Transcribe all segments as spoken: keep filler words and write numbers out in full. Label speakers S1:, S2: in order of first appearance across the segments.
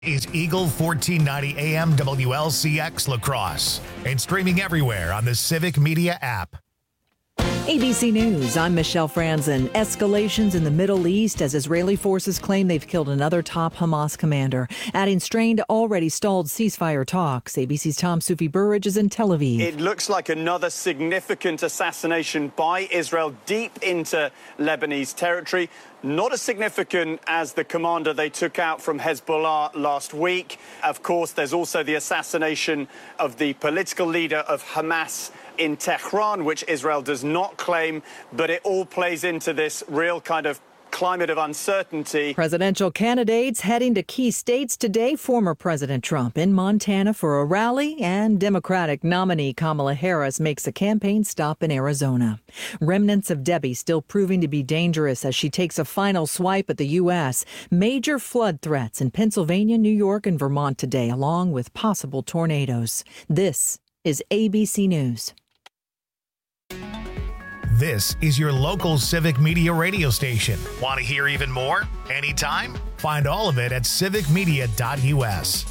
S1: Is Eagle fourteen ninety A M W L C X La Crosse and streaming everywhere on the Civic Media app.
S2: A B C News, I'm Michelle Franzen. Escalations in the Middle East as Israeli forces claim they've killed another top Hamas commander, adding strain to already stalled ceasefire talks. A B C's Tom Sufi Burridge is in Tel Aviv.
S3: It looks like another significant assassination by Israel deep into Lebanese territory. Not as significant as the commander they took out from Hezbollah last week. Of course, there's also the assassination of the political leader of Hamas in Tehran, which Israel does not claim, but it all plays into this real kind of climate of uncertainty.
S2: Presidential candidates heading to key states today. Former President Trump in Montana for a rally, and Democratic nominee Kamala Harris makes a campaign stop in Arizona. Remnants of Debbie still proving to be dangerous as she takes a final swipe at the U S. Major flood threats in Pennsylvania, New York, and Vermont today, along with possible tornadoes. This is A B C News.
S1: This is your local Civic Media radio station. Want to hear even more? Anytime? Find all of it at civic media dot u s.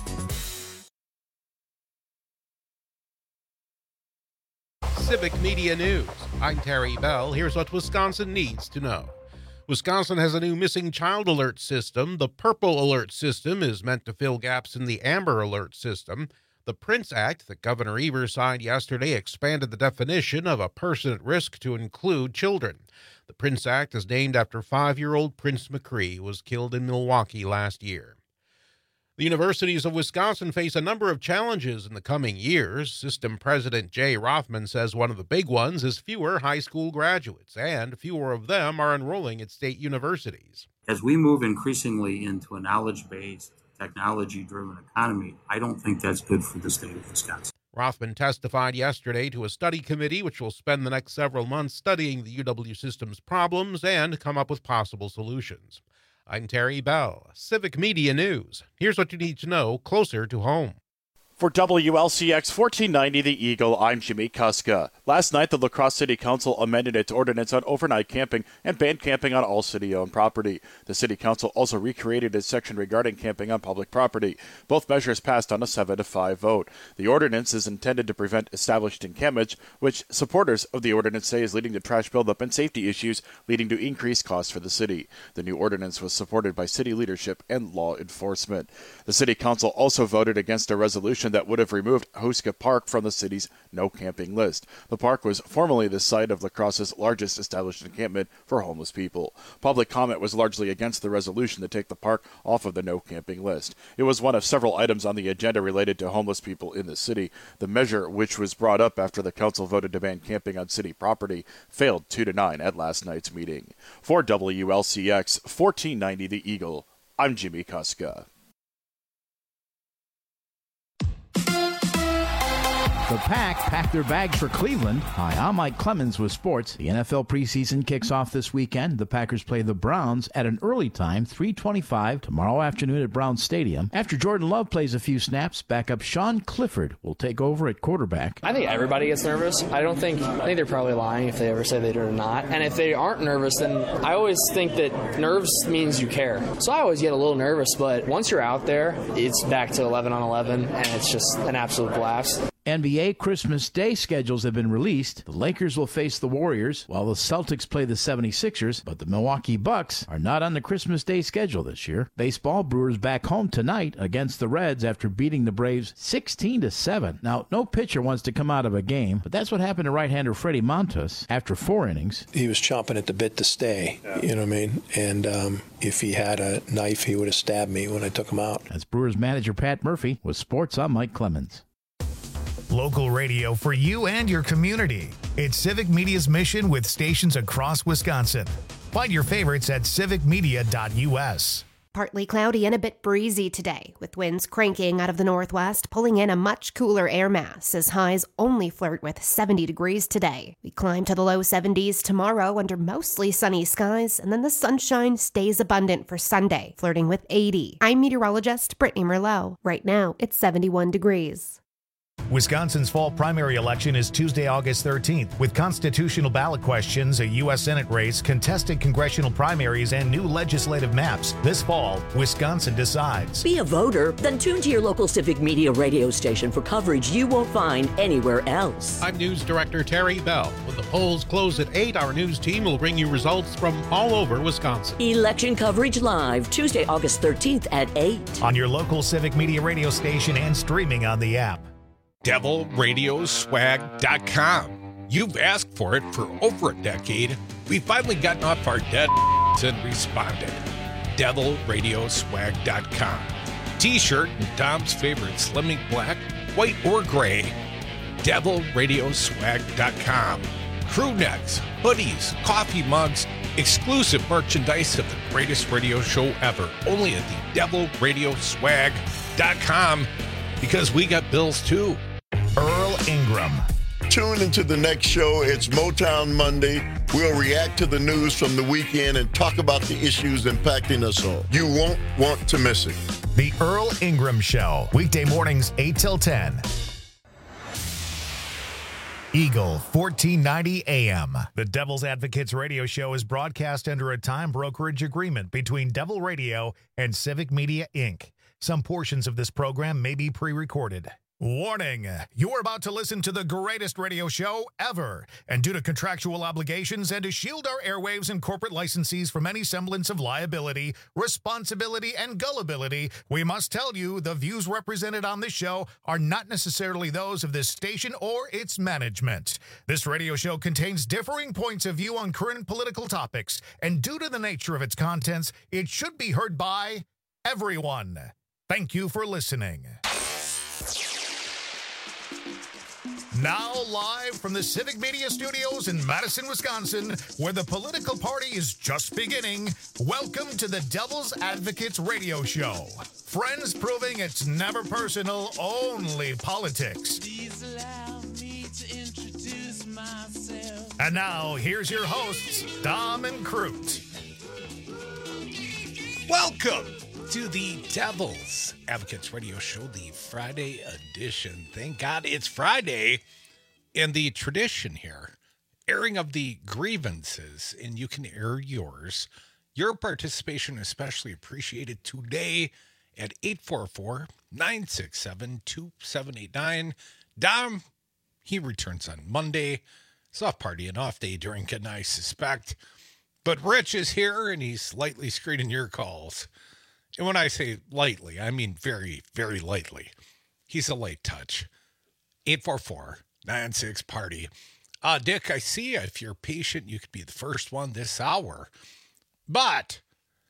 S4: Civic Media News. I'm Terry Bell. Here's what Wisconsin needs to know. Wisconsin has a new missing child alert system. The Purple Alert system is meant to fill gaps in the Amber Alert system. The PRINCE Act that Governor Evers signed yesterday expanded the definition of a person at risk to include children. The PRINCE Act is named after five-year-old Prince McCree, who was killed in Milwaukee last year. The universities of Wisconsin face a number of challenges in the coming years. System President Jay Rothman says one of the big ones is fewer high school graduates, and fewer of them are enrolling at state universities.
S5: As we move increasingly into a knowledge-based, technology-driven economy, I don't think that's good for the state of Wisconsin.
S4: Rothman testified yesterday to a study committee which will spend the next several months studying the U W system's problems and come up with possible solutions. I'm Terry Bell, Civic Media News. Here's what you need to know closer to home.
S6: For W L C X fourteen ninety The Eagle, I'm Jimmy Kuska. Last night, the La Crosse City Council amended its ordinance on overnight camping and banned camping on all city-owned property. The City Council also recreated its section regarding camping on public property. Both measures passed on a seven to five vote. The ordinance is intended to prevent established encampment, which supporters of the ordinance say is leading to trash buildup and safety issues, leading to increased costs for the city. The new ordinance was supported by city leadership and law enforcement. The City Council also voted against a resolution that would have removed Houska Park from the city's no camping list. The park was formerly the site of La Crosse's largest established encampment for homeless people. Public comment was largely against the resolution to take the park off of the no camping list. It was one of several items on the agenda related to homeless people in the city. The measure, which was brought up after the council voted to ban camping on city property, failed two to nine at last night's meeting. For W L C X fourteen ninety The Eagle, I'm Jimmy Kuska.
S7: The Pack packed their bags for Cleveland. Hi, I'm Mike Clemens with sports. The N F L preseason kicks off this weekend. The Packers play the Browns at an early time, three twenty-five, tomorrow afternoon at Brown Stadium. After Jordan Love plays a few snaps, backup Sean Clifford will take over at quarterback.
S8: I think everybody gets nervous. I don't think, I think they're probably lying if they ever say they do not. And if they aren't nervous, then I always think that nerves means you care. So I always get a little nervous, but once you're out there, it's back to eleven on eleven, and it's just an absolute blast.
S7: N B A Christmas Day schedules have been released. The Lakers will face the Warriors, while the Celtics play the seventy-sixers, but the Milwaukee Bucks are not on the Christmas Day schedule this year. Baseball, Brewers back home tonight against the Reds after beating the Braves sixteen to seven. Now, no pitcher wants to come out of a game, but that's what happened to right-hander Freddie Montas after four innings.
S9: He was chomping at the bit to stay, yeah. You know what I mean? And um, if he had a knife, he would have stabbed me when I took him out.
S7: That's Brewers manager Pat Murphy. With sports, I'm Mike Clemens.
S1: Local radio for you and your community. It's Civic Media's mission with stations across Wisconsin. Find your favorites at civic media dot u s.
S10: Partly cloudy and a bit breezy today, with winds cranking out of the northwest, pulling in a much cooler air mass as highs only flirt with seventy degrees today. We climb to the low seventies tomorrow under mostly sunny skies, and then the sunshine stays abundant for Sunday, flirting with eighty. I'm meteorologist Brittany Merlot. Right now, it's seventy-one degrees.
S1: Wisconsin's fall primary election is Tuesday, August thirteenth, with constitutional ballot questions, a U S Senate race, contested congressional primaries, and new legislative maps. This fall, Wisconsin decides.
S11: Be a voter? Then tune to your local Civic Media radio station for coverage you won't find anywhere else.
S4: I'm News Director Terry Bell. When the polls close at eight, our news team will bring you results from all over Wisconsin.
S11: Election coverage live, Tuesday, August thirteenth at eight.
S1: On your local Civic Media radio station and streaming on the app.
S12: devil radio swag dot com. You've asked for it for over a decade. We've finally gotten off our dead and responded. devil radio swag dot com. T-shirt and Dom's favorite Slimming Black, white or gray. devil radio swag dot com. Crew necks, hoodies, coffee mugs, exclusive merchandise of the greatest radio show ever. Only at the devil radio swag dot com, because we got bills too.
S1: Earl Ingram.
S13: Tune into the next show. It's Motown Monday. We'll react to the news from the weekend and talk about the issues impacting us all. You won't want to miss it.
S1: The Earl Ingram Show. Weekday mornings, eight till ten. Eagle fourteen ninety A M. The Devil's Advocates radio show is broadcast under a time brokerage agreement between Devil Radio and Civic Media, Incorporated. Some portions of this program may be pre-recorded. Warning, you're about to listen to the greatest radio show ever. And due to contractual obligations and to shield our airwaves and corporate licensees from any semblance of liability, responsibility, and gullibility, we must tell you the views represented on this show are not necessarily those of this station or its management. This radio show contains differing points of view on current political topics, and due to the nature of its contents, it should be heard by everyone. Thank you for listening. Now live from the Civic Media Studios in Madison, Wisconsin, where the political party is just beginning, welcome to the Devil's Advocates radio show. Friends proving it's never personal, only politics.
S14: Please allow me to introduce myself.
S1: And now, here's your hosts, Dom and Crute.
S12: Welcome to the Devil's Advocates radio show, the Friday edition. Thank God it's Friday. And the tradition here, airing of the grievances, and you can air yours. Your participation especially appreciated today at eight four four, nine six seven, two seven eight nine. Dom, he returns on Monday. It's off party and off day during Good Night, I suspect. But Rich is here, and he's lightly screening your calls. And when I say lightly, I mean very, very lightly. He's a light touch. eight four four, nine six, party. Uh, Dick, I see you. If you're patient, you could be the first one this hour. But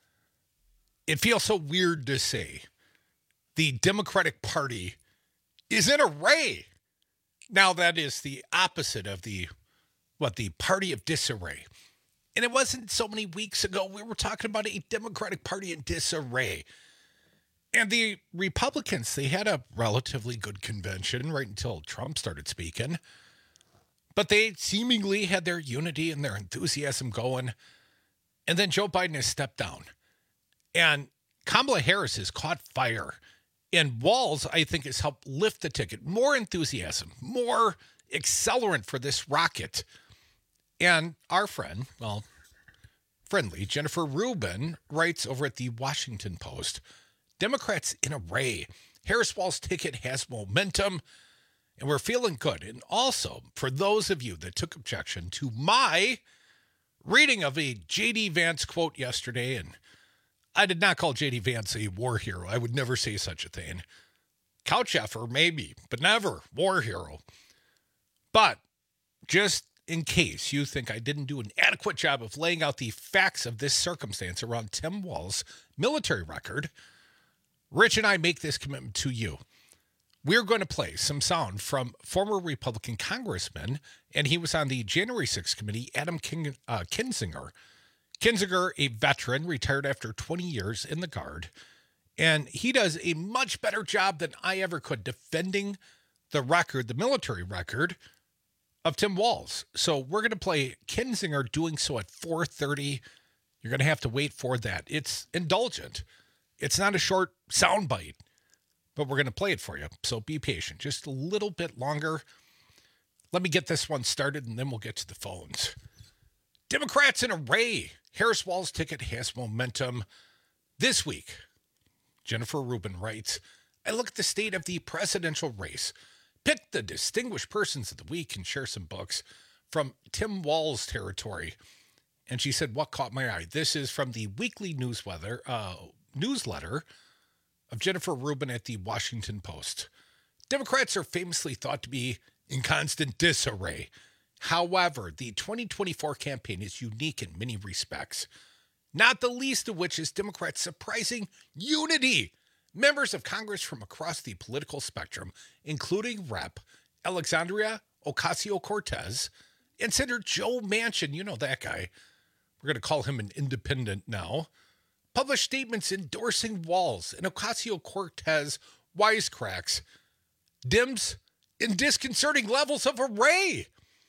S12: it feels so weird to say the Democratic Party is in array. Now, that is the opposite of the, what, the party of disarray. And it wasn't so many weeks ago we were talking about a Democratic Party in disarray. And the Republicans, they had a relatively good convention right until Trump started speaking. But they seemingly had their unity and their enthusiasm going. And then Joe Biden has stepped down. And Kamala Harris has caught fire. And Walz, I think, has helped lift the ticket. More enthusiasm, more accelerant for this rocket. And our friend, well, friendly, Jennifer Rubin, writes over at the Washington Post, Democrats in array. Harris-Walz ticket has momentum, and we're feeling good. And also, for those of you that took objection to my reading of a J D. Vance quote yesterday, and I did not call J D. Vance a war hero. I would never say such a thing. Couch effer, maybe, but never war hero. But just in case you think I didn't do an adequate job of laying out the facts of this circumstance around Tim Walz's military record, Rich and I make this commitment to you. We're going to play some sound from former Republican congressman, and he was on the January sixth committee, Adam King, uh, Kinzinger. Kinzinger, a veteran, retired after twenty years in the Guard, and he does a much better job than I ever could defending the record, the military record, of Tim Walz. So we're going to play Kinzinger doing so at four thirty. You're going to have to wait for that. It's indulgent. It's not a short soundbite, but we're going to play it for you. So be patient, just a little bit longer. Let me get this one started, and then we'll get to the phones. Democrats in array. Harris Walz ticket has momentum. This week, Jennifer Rubin writes, I look at the state of the presidential race, pick the distinguished persons of the week, and share some books from Tim Walz territory. And she said, what caught my eye? This is from the weekly newsletter, uh, newsletter of Jennifer Rubin at the Washington Post. Democrats are famously thought to be in constant disarray. However, the twenty twenty-four campaign is unique in many respects, not the least of which is Democrats' surprising unity. Members of Congress from across the political spectrum, including Representative Alexandria Ocasio-Cortez and Senator Joe Manchin, you know that guy, we're going to call him an independent now, published statements endorsing Walz and Ocasio-Cortez wisecracks, Dems in disconcerting levels of array.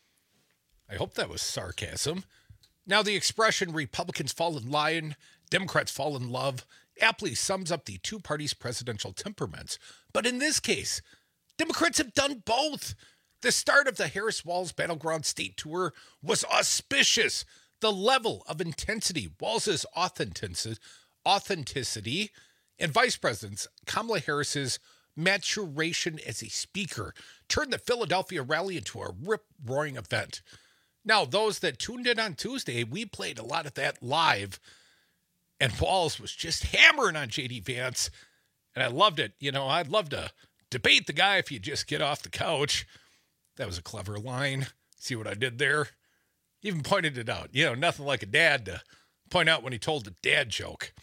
S12: I hope that was sarcasm. Now the expression Republicans fall in line, Democrats fall in love aptly sums up the two parties' presidential temperaments. But in this case, Democrats have done both. The start of the Harris Walz Battleground State Tour was auspicious. The level of intensity, Walz's authenticity, authenticity, and Vice President Kamala Harris's maturation as a speaker turned the Philadelphia rally into a rip-roaring event. Now, those that tuned in on Tuesday, we played a lot of that live, and Walz was just hammering on J D Vance, and I loved it. You know, I'd love to debate the guy if you just get off the couch. That was a clever line. See what I did there? Even pointed it out. You know, nothing like a dad to point out when he told the dad joke.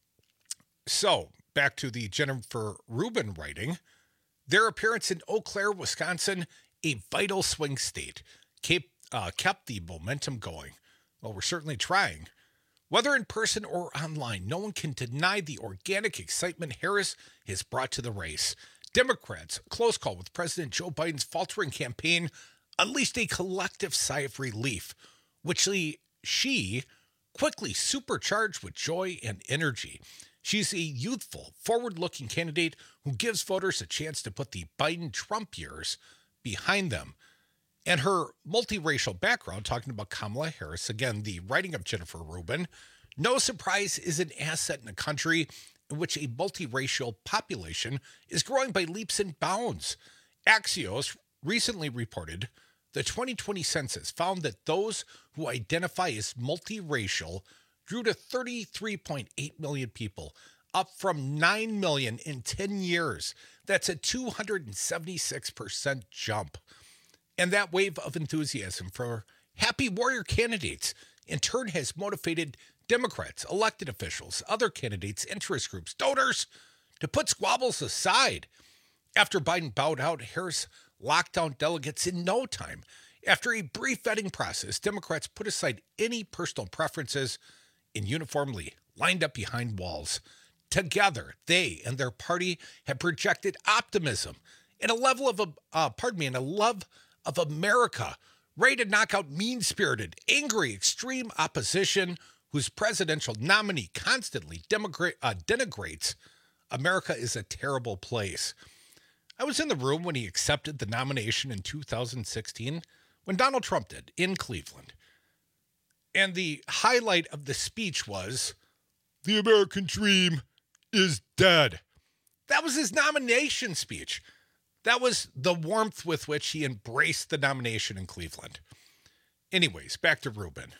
S12: So, back to the Jennifer Rubin writing. Their appearance in Eau Claire, Wisconsin, a vital swing state, kept, uh, kept the momentum going. Well, we're certainly trying. Whether in person or online, no one can deny the organic excitement Harris has brought to the race. Democrats, close call with President Joe Biden's faltering campaign, unleashed a collective sigh of relief, which she quickly supercharged with joy and energy. She's a youthful, forward-looking candidate who gives voters a chance to put the Biden-Trump years behind them. And her multiracial background, talking about Kamala Harris, again, the writing of Jennifer Rubin, no surprise, is an asset in a country in which a multiracial population is growing by leaps and bounds. Axios recently reported the twenty twenty census found that those who identify as multiracial grew to thirty-three point eight million people, up from nine million in ten years. That's a two hundred seventy-six percent jump. And that wave of enthusiasm for happy warrior candidates in turn has motivated Democrats, elected officials, other candidates, interest groups, donors to put squabbles aside. After Biden bowed out, Harris locked down delegates in no time. After a brief vetting process, Democrats put aside any personal preferences and uniformly lined up behind Walz. Together, they and their party have projected optimism and a level of, uh, pardon me, and a love of America, ready to knock out mean-spirited, angry, extreme opposition whose presidential nominee constantly demogra- uh, denigrates America is a terrible place. I was in the room when he accepted the nomination in two thousand sixteen, when Donald Trump did, in Cleveland. And the highlight of the speech was, "The American dream is dead." That was his nomination speech. That was the warmth with which he embraced the nomination in Cleveland. Anyways, back to Rubin.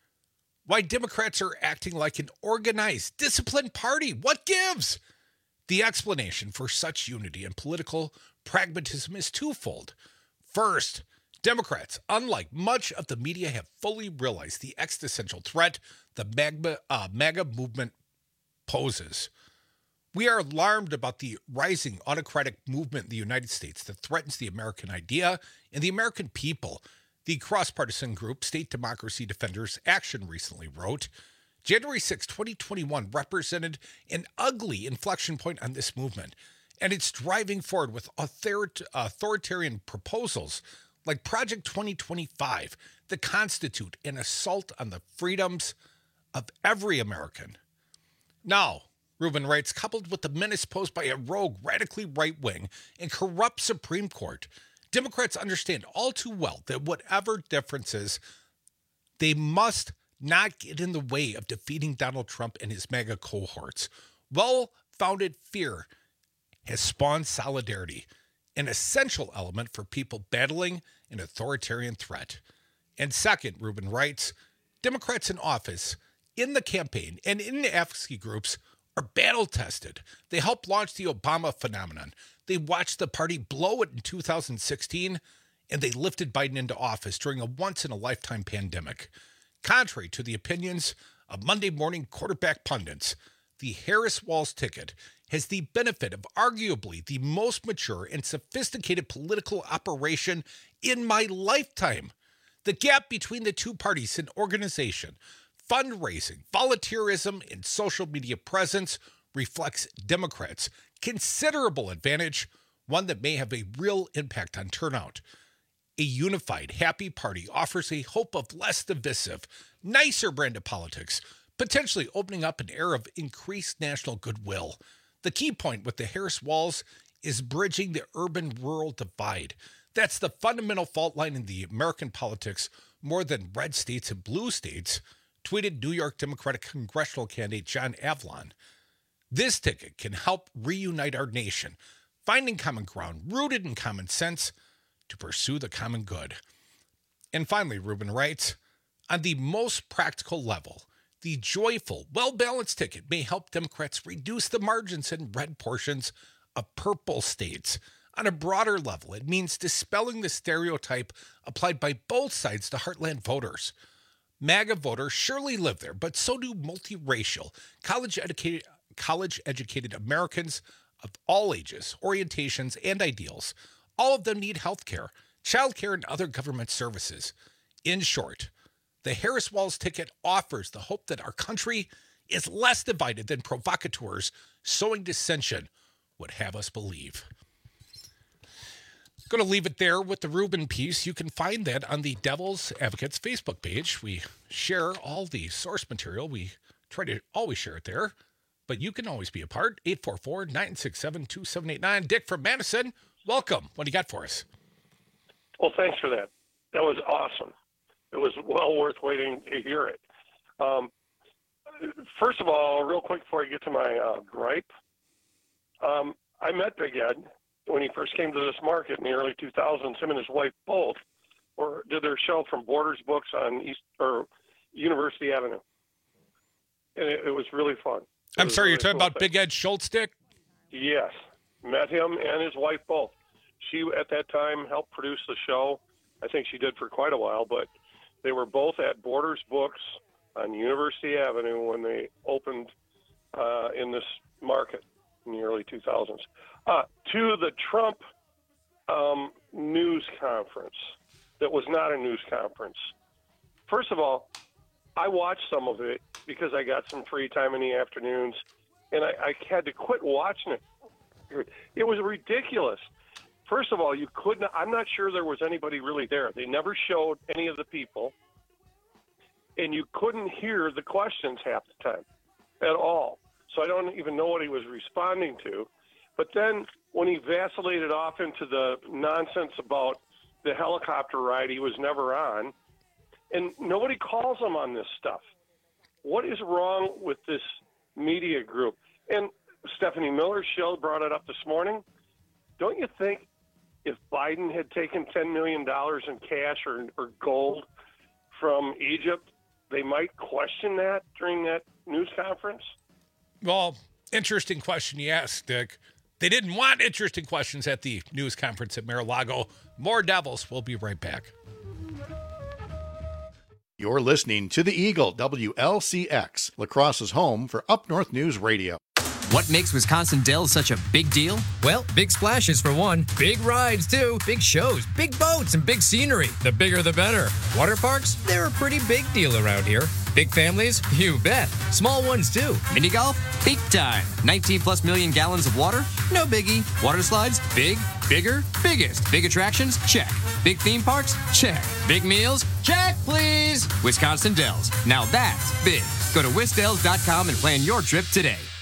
S12: Why Democrats are acting like an organized, disciplined party. What gives? The explanation for such unity and political pragmatism is twofold. First, Democrats, unlike much of the media, have fully realized the existential threat the MAGA, uh, MAGA movement poses. We are alarmed about the rising autocratic movement in the United States that threatens the American idea and the American people. The cross-partisan group State Democracy Defenders Action recently wrote, January sixth, twenty twenty-one represented an ugly inflection point on this movement, and it's driving forward with author- authoritarian proposals like Project twenty twenty-five that constitute an assault on the freedoms of every American. Now, Rubin writes, coupled with the menace posed by a rogue, radically right-wing and corrupt Supreme Court, Democrats understand all too well that whatever differences, they must not get in the way of defeating Donald Trump and his MAGA cohorts. Well-founded fear has spawned solidarity, an essential element for people battling an authoritarian threat. And second, Rubin writes, Democrats in office, in the campaign, and in the advocacy groups are battle-tested. They helped launch the Obama phenomenon. They watched the party blow it in two thousand sixteen, and they lifted Biden into office during a once-in-a-lifetime pandemic. Contrary to the opinions of Monday morning quarterback pundits, the Harris-Walz ticket has the benefit of arguably the most mature and sophisticated political operation in my lifetime. The gap between the two parties in organization, fundraising, volunteerism, and social media presence reflects Democrats' considerable advantage, one that may have a real impact on turnout. A unified, happy party offers a hope of less divisive, nicer brand of politics, potentially opening up an era of increased national goodwill. The key point with the Harris-Walz is bridging the urban-rural divide. That's the fundamental fault line in the American politics more than red states and blue states, tweeted New York Democratic congressional candidate John Avlon. This ticket can help reunite our nation, finding common ground rooted in common sense to pursue the common good. And finally, Rubin writes, on the most practical level, the joyful, well-balanced ticket may help Democrats reduce the margins in red portions of purple states. On a broader level, it means dispelling the stereotype applied by both sides to heartland voters. MAGA voters surely live there, but so do multiracial, college-educated, college-educated Americans of all ages, orientations, and ideals. All of them need health care, child care, and other government services. In short, the Harris-Walz ticket offers the hope that our country is less divided than provocateurs sowing dissension would have us believe. Going to leave it there with the Rubin piece. You can find that on the Devil's Advocates Facebook page. We share all the source material. We try to always share it there, but you can always be a part. eight four four, nine six seven, two seven eight nine. Dick from Madison, welcome. What do you got for us?
S15: Well, thanks for that. That was awesome. It was well worth waiting to hear it. Um, first of all, real quick before I get to my uh, gripe, um, I met Big Ed when he first came to this market in the early two thousands. Him and his wife both or did their show from Borders Books on East or University Avenue, and it, it was really fun. It
S12: I'm sorry,
S15: really
S12: you're talking
S15: cool
S12: about
S15: thing.
S12: Big Ed Schultz, Dick?
S15: Yes, met him and his wife both. She at that time helped produce the show. I think she did for quite a while, but they were both at Borders Books on University Avenue when they opened uh, in this market in the early two thousands. Uh, to the Trump um, news conference that was not a news conference. First of all, I watched some of it because I got some free time in the afternoons, and I, I had to quit watching it. It was ridiculous. First of all, you couldn't, I'm not sure there was anybody really there. They never showed any of the people, and you couldn't hear the questions half the time at all. So I don't even know what he was responding to. But then when he vacillated off into the nonsense about the helicopter ride he was never on, and nobody calls him on this stuff. What is wrong with this media group? And Stephanie Miller's show brought it up this morning. Don't you think if Biden had taken ten million dollars in cash or, or gold from Egypt, they might question that during that news conference?
S12: Well, interesting question you asked, Dick. They didn't want interesting questions at the news conference at Mar-a-Lago. More Devils. We'll be right back.
S16: You're listening to The Eagle, W L C X, La Crosse's home for Up North News Radio.
S17: What makes Wisconsin Dells such a big deal? Well, big splashes for one, big rides too, big shows, big boats, and big scenery. The bigger the better. Water parks? They're a pretty big deal around here. Big families? You bet. Small ones too. Mini golf? Big time. nineteen plus million gallons of water? No biggie. Water slides? Big, bigger, biggest. Big attractions? Check. Big theme parks? Check. Big meals? Check, please. Wisconsin Dells. Now that's big. Go to wisdells dot com and plan your trip today.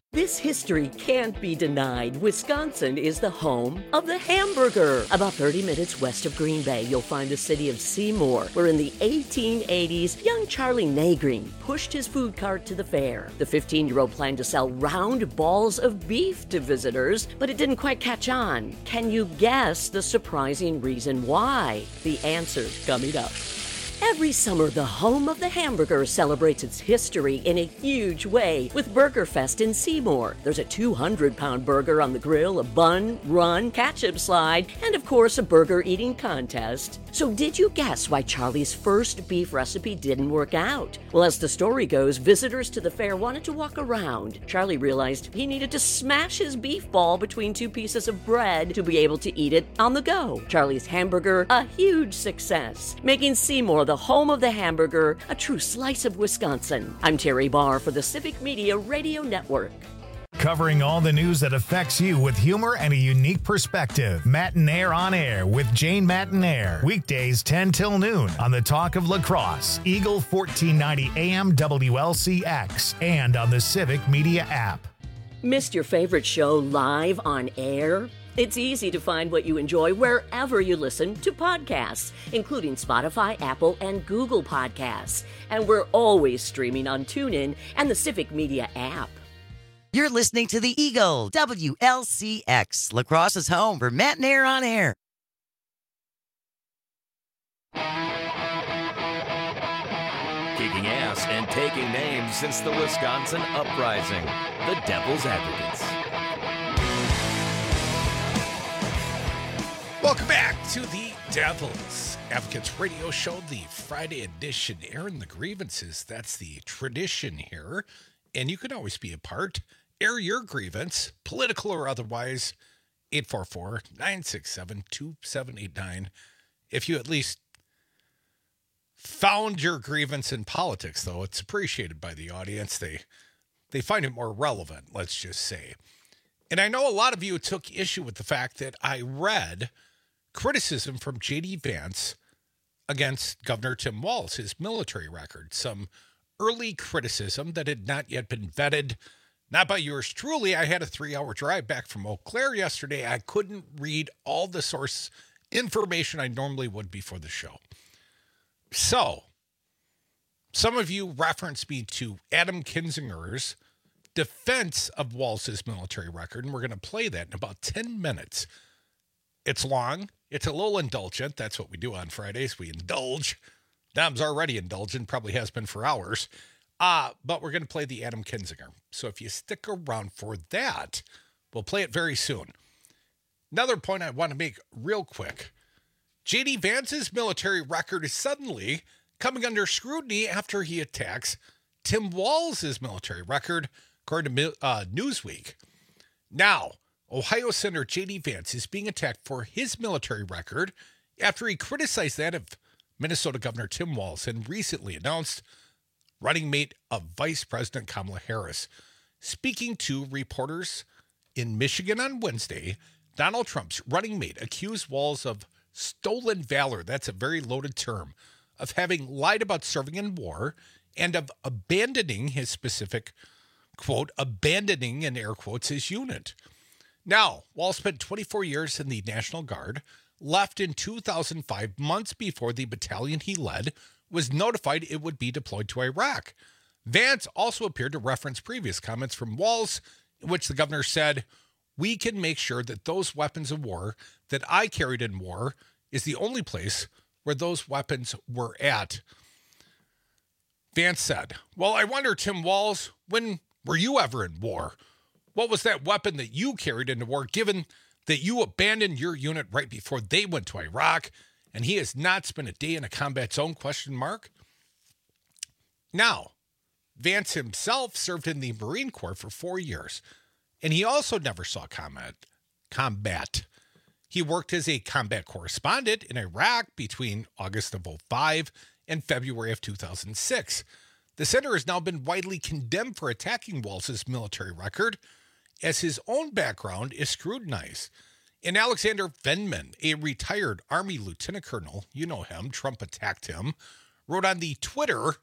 S11: This history can't be denied. Wisconsin is the home of the hamburger. About thirty minutes west of Green Bay, you'll find the city of Seymour, where in the eighteen eighties, young Charlie Nagreen pushed his food cart to the fair. The fifteen-year-old planned to sell round balls of beef to visitors, but it didn't quite catch on. Can you guess the surprising reason why? The answer's coming up. Every summer, the home of the hamburger celebrates its history in a huge way with Burger Fest in Seymour. There's a two hundred pound burger on the grill, a bun, run, ketchup slide, and of course a burger eating contest. So did you guess why Charlie's first beef recipe didn't work out? Well, as the story goes, visitors to the fair wanted to walk around. Charlie realized he needed to smash his beef ball between two pieces of bread to be able to eat it on the go. Charlie's hamburger, a huge success, making Seymour the home of the hamburger, a true slice of Wisconsin. I'm Terry Barr for the Civic Media Radio Network.
S1: Covering all the news that affects you with humor and a unique perspective. Matinaire on Air with Jane Matinaire. Weekdays ten till noon on the Talk of La Crosse, Eagle fourteen ninety A M W L C X, and on the Civic Media app.
S11: Missed your favorite show live on air? It's easy to find what you enjoy wherever you listen to podcasts, including Spotify, Apple, and Google Podcasts. And we're always streaming on TuneIn and the Civic Media app.
S18: You're listening to the Eagle, W L C X, La Crosse's home for Matinaire on Air.
S19: Kicking ass and taking names since the Wisconsin Uprising, the Devil's Advocates.
S12: Welcome back to the Devil's Advocates Radio Show, the Friday edition. Airing the grievances, that's the tradition here. And you can always be a part. Air your grievance, political or otherwise, eight four four, nine six seven, two seven eight nine. If you at least found your grievance in politics, though, it's appreciated by the audience. They, they find it more relevant, let's just say. And I know a lot of you took issue with the fact that I read criticism from J D Vance against Governor Tim Walz, his military record. Some early criticism that had not yet been vetted, not by yours truly. I had a three-hour drive back from Eau Claire yesterday. I couldn't read all the source information I normally would before the show. So, some of you referenced me to Adam Kinzinger's defense of Walz's military record, and we're going to play that in about ten minutes. It's long. It's a little indulgent. That's what we do on Fridays. We indulge. Dom's already indulgent, probably has been for hours. Uh, but we're going to play the Adam Kinzinger. So if you stick around for that, we'll play it very soon. Another point I want to make real quick. J D Vance's military record is suddenly coming under scrutiny after he attacks Tim Walz's military record, according to uh, Newsweek. Now, Ohio Senator J D Vance is being attacked for his military record after he criticized that of Minnesota Governor Tim Walz and recently announced running mate of Vice President Kamala Harris. Speaking to reporters in Michigan on Wednesday, Donald Trump's running mate accused Walz of stolen valor, that's a very loaded term, of having lied about serving in war and of abandoning his specific, quote, abandoning, in air quotes, his unit. Now, Walz spent twenty-four years in the National Guard, left in two thousand five, months before the battalion he led was notified it would be deployed to Iraq. Vance also appeared to reference previous comments from Walz, in which the governor said, "We can make sure that those weapons of war that I carried in war is the only place where those weapons were at." Vance said, "Well, I wonder, Tim Walz, when were you ever in war? What was that weapon that you carried into war, given that you abandoned your unit right before they went to Iraq, and he has not spent a day in a combat zone, question mark?" Now, Vance himself served in the Marine Corps for four years, and he also never saw combat. combat. He worked as a combat correspondent in Iraq between August of oh five and February of two thousand six. The senator has now been widely condemned for attacking Walz's military record, as his own background is scrutinized. And Alexander Vindman, a retired Army lieutenant colonel, you know him, Trump attacked him, wrote on the Twitter,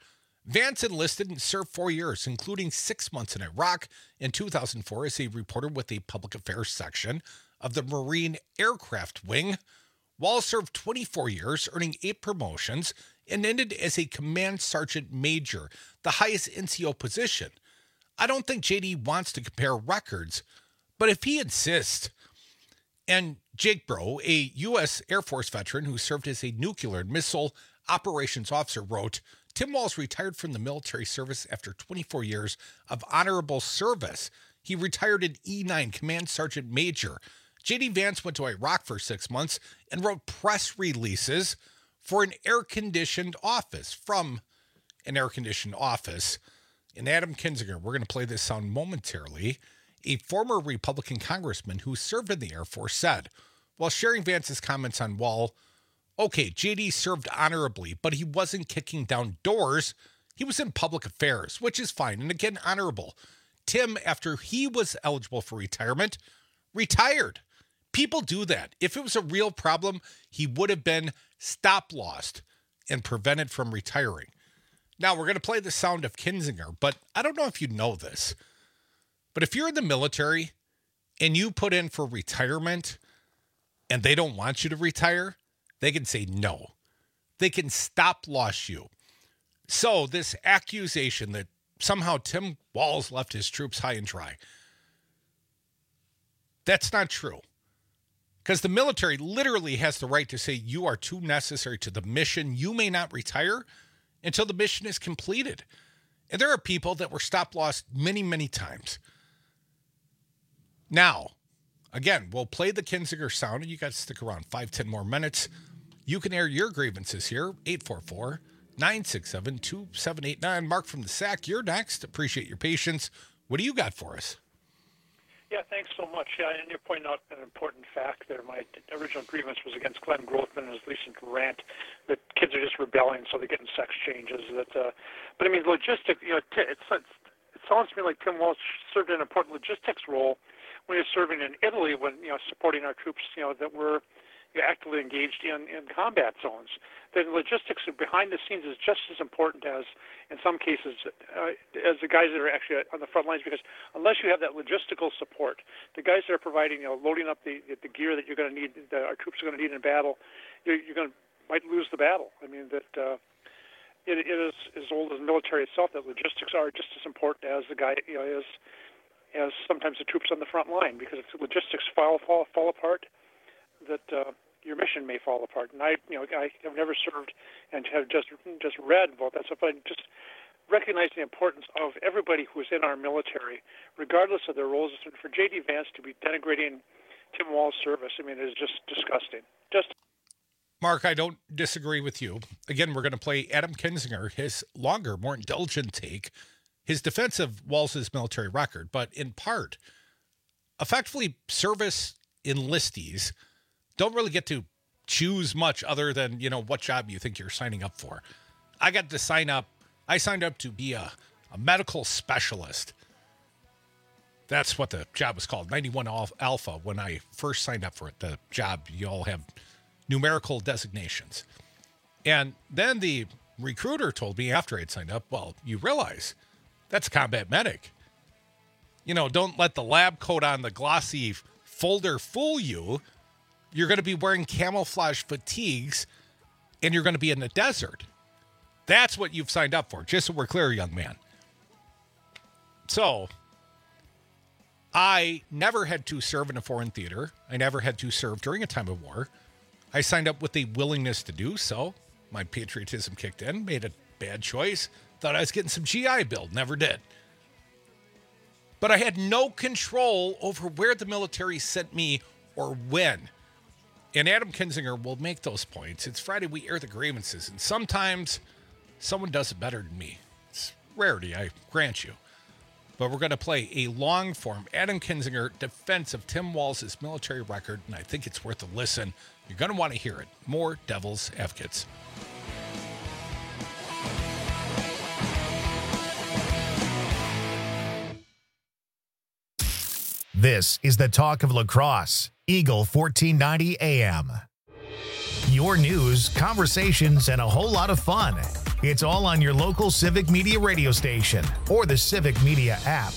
S12: Vance enlisted and served four years, including six months in Iraq in two thousand four as a reporter with the public affairs section of the Marine Aircraft Wing. Walls served twenty-four years, earning eight promotions, and ended as a command sergeant major, the highest N C O position. I don't think J D wants to compare records, but if he insists, and Jake Bro, a U S Air Force veteran who served as a nuclear and missile operations officer, wrote, Tim Walz retired from the military service after twenty-four years of honorable service. He retired in E nine Command Sergeant Major. J D Vance went to Iraq for six months and wrote press releases for an air-conditioned office, from an air-conditioned office. And Adam Kinzinger, we're going to play this sound momentarily, a former Republican congressman who served in the Air Force, said, while sharing Vance's comments on Wall, okay, J D served honorably, but he wasn't kicking down doors. He was in public affairs, which is fine, and again, honorable. Tim, after he was eligible for retirement, retired. People do that. If it was a real problem, he would have been stop-lossed and prevented from retiring. Now, we're going to play the sound of Kinzinger, but I don't know if you know this, but if you're in the military and you put in for retirement and they don't want you to retire, they can say no. They can stop-loss you. So this accusation that somehow Tim Walz left his troops high and dry, that's not true. Because the military literally has the right to say you are too necessary to the mission. You may not retire until the mission is completed. And there are people that were stop-loss many, many times. Now, again, we'll play the Kinzinger sound, and you got to stick around five, ten more minutes. You can air your grievances here, eight four four, nine six seven, two seven eight nine. Mark from the S A C, you're next. Appreciate your patience. What do you got for us?
S20: Yeah, thanks so much. Yeah, and you're pointing out an important fact there. My original grievance was against Glenn Grothman and his recent rant that kids are just rebelling, so they're getting sex changes. That, uh, but I mean, logistic. You know, t- it's, it's, it sounds to me like Tim Walz served an important logistics role when he was serving in Italy, when you know supporting our troops, you know, that were you know, actively engaged in, in combat zones. Then logistics behind the scenes is just as important as, in some cases, uh, as the guys that are actually on the front lines. Because unless you have that logistical support, the guys that are providing, you know, loading up the the gear that you're going to need, that our troops are going to need in battle, you're, you're going to might lose the battle. I mean that uh, it, it is as old as the military itself. That logistics are just as important as the guy, you know, as as sometimes the troops on the front line. Because if the logistics fall fall, fall apart, that uh, your mission may fall apart. And I, you know, I have never served and have just just read about that stuff. But I just recognize the importance of everybody who is in our military, regardless of their roles. For J D Vance to be denigrating Tim Walz's service, I mean, it is just disgusting. Just.
S12: Mark, I don't disagree with you. Again, we're going to play Adam Kinzinger, his longer, more indulgent take, his defense of Walz's military record, but in part, effectively, service enlistees don't really get to choose much other than, you know, what job you think you're signing up for. I got to sign up. I signed up to be a, a medical specialist. That's what the job was called, ninety-one Alpha, when I first signed up for it. The job, you all have numerical designations. And then the recruiter told me after I'd signed up, well, you realize that's a combat medic. You know, don't let the lab coat on the glossy folder fool you. You're going to be wearing camouflage fatigues, and you're going to be in the desert. That's what you've signed up for, just so we're clear, young man. So, I never had to serve in a foreign theater. I never had to serve during a time of war. I signed up with a willingness to do so. My patriotism kicked in, made a bad choice. Thought I was getting some G I Bill, never did. But I had no control over where the military sent me or when. And Adam Kinzinger will make those points. It's Friday, we air the grievances, and sometimes someone does it better than me. It's rarity, I grant you. But we're going to play a long-form Adam Kinzinger defense of Tim Walz's military record, and I think it's worth a listen. You're going to want to hear it. More Devil's Advocates.
S1: This is the talk of La Crosse, Eagle fourteen ninety A M. Your news, conversations, and a whole lot of fun. It's all on your local Civic Media radio station or the Civic Media app.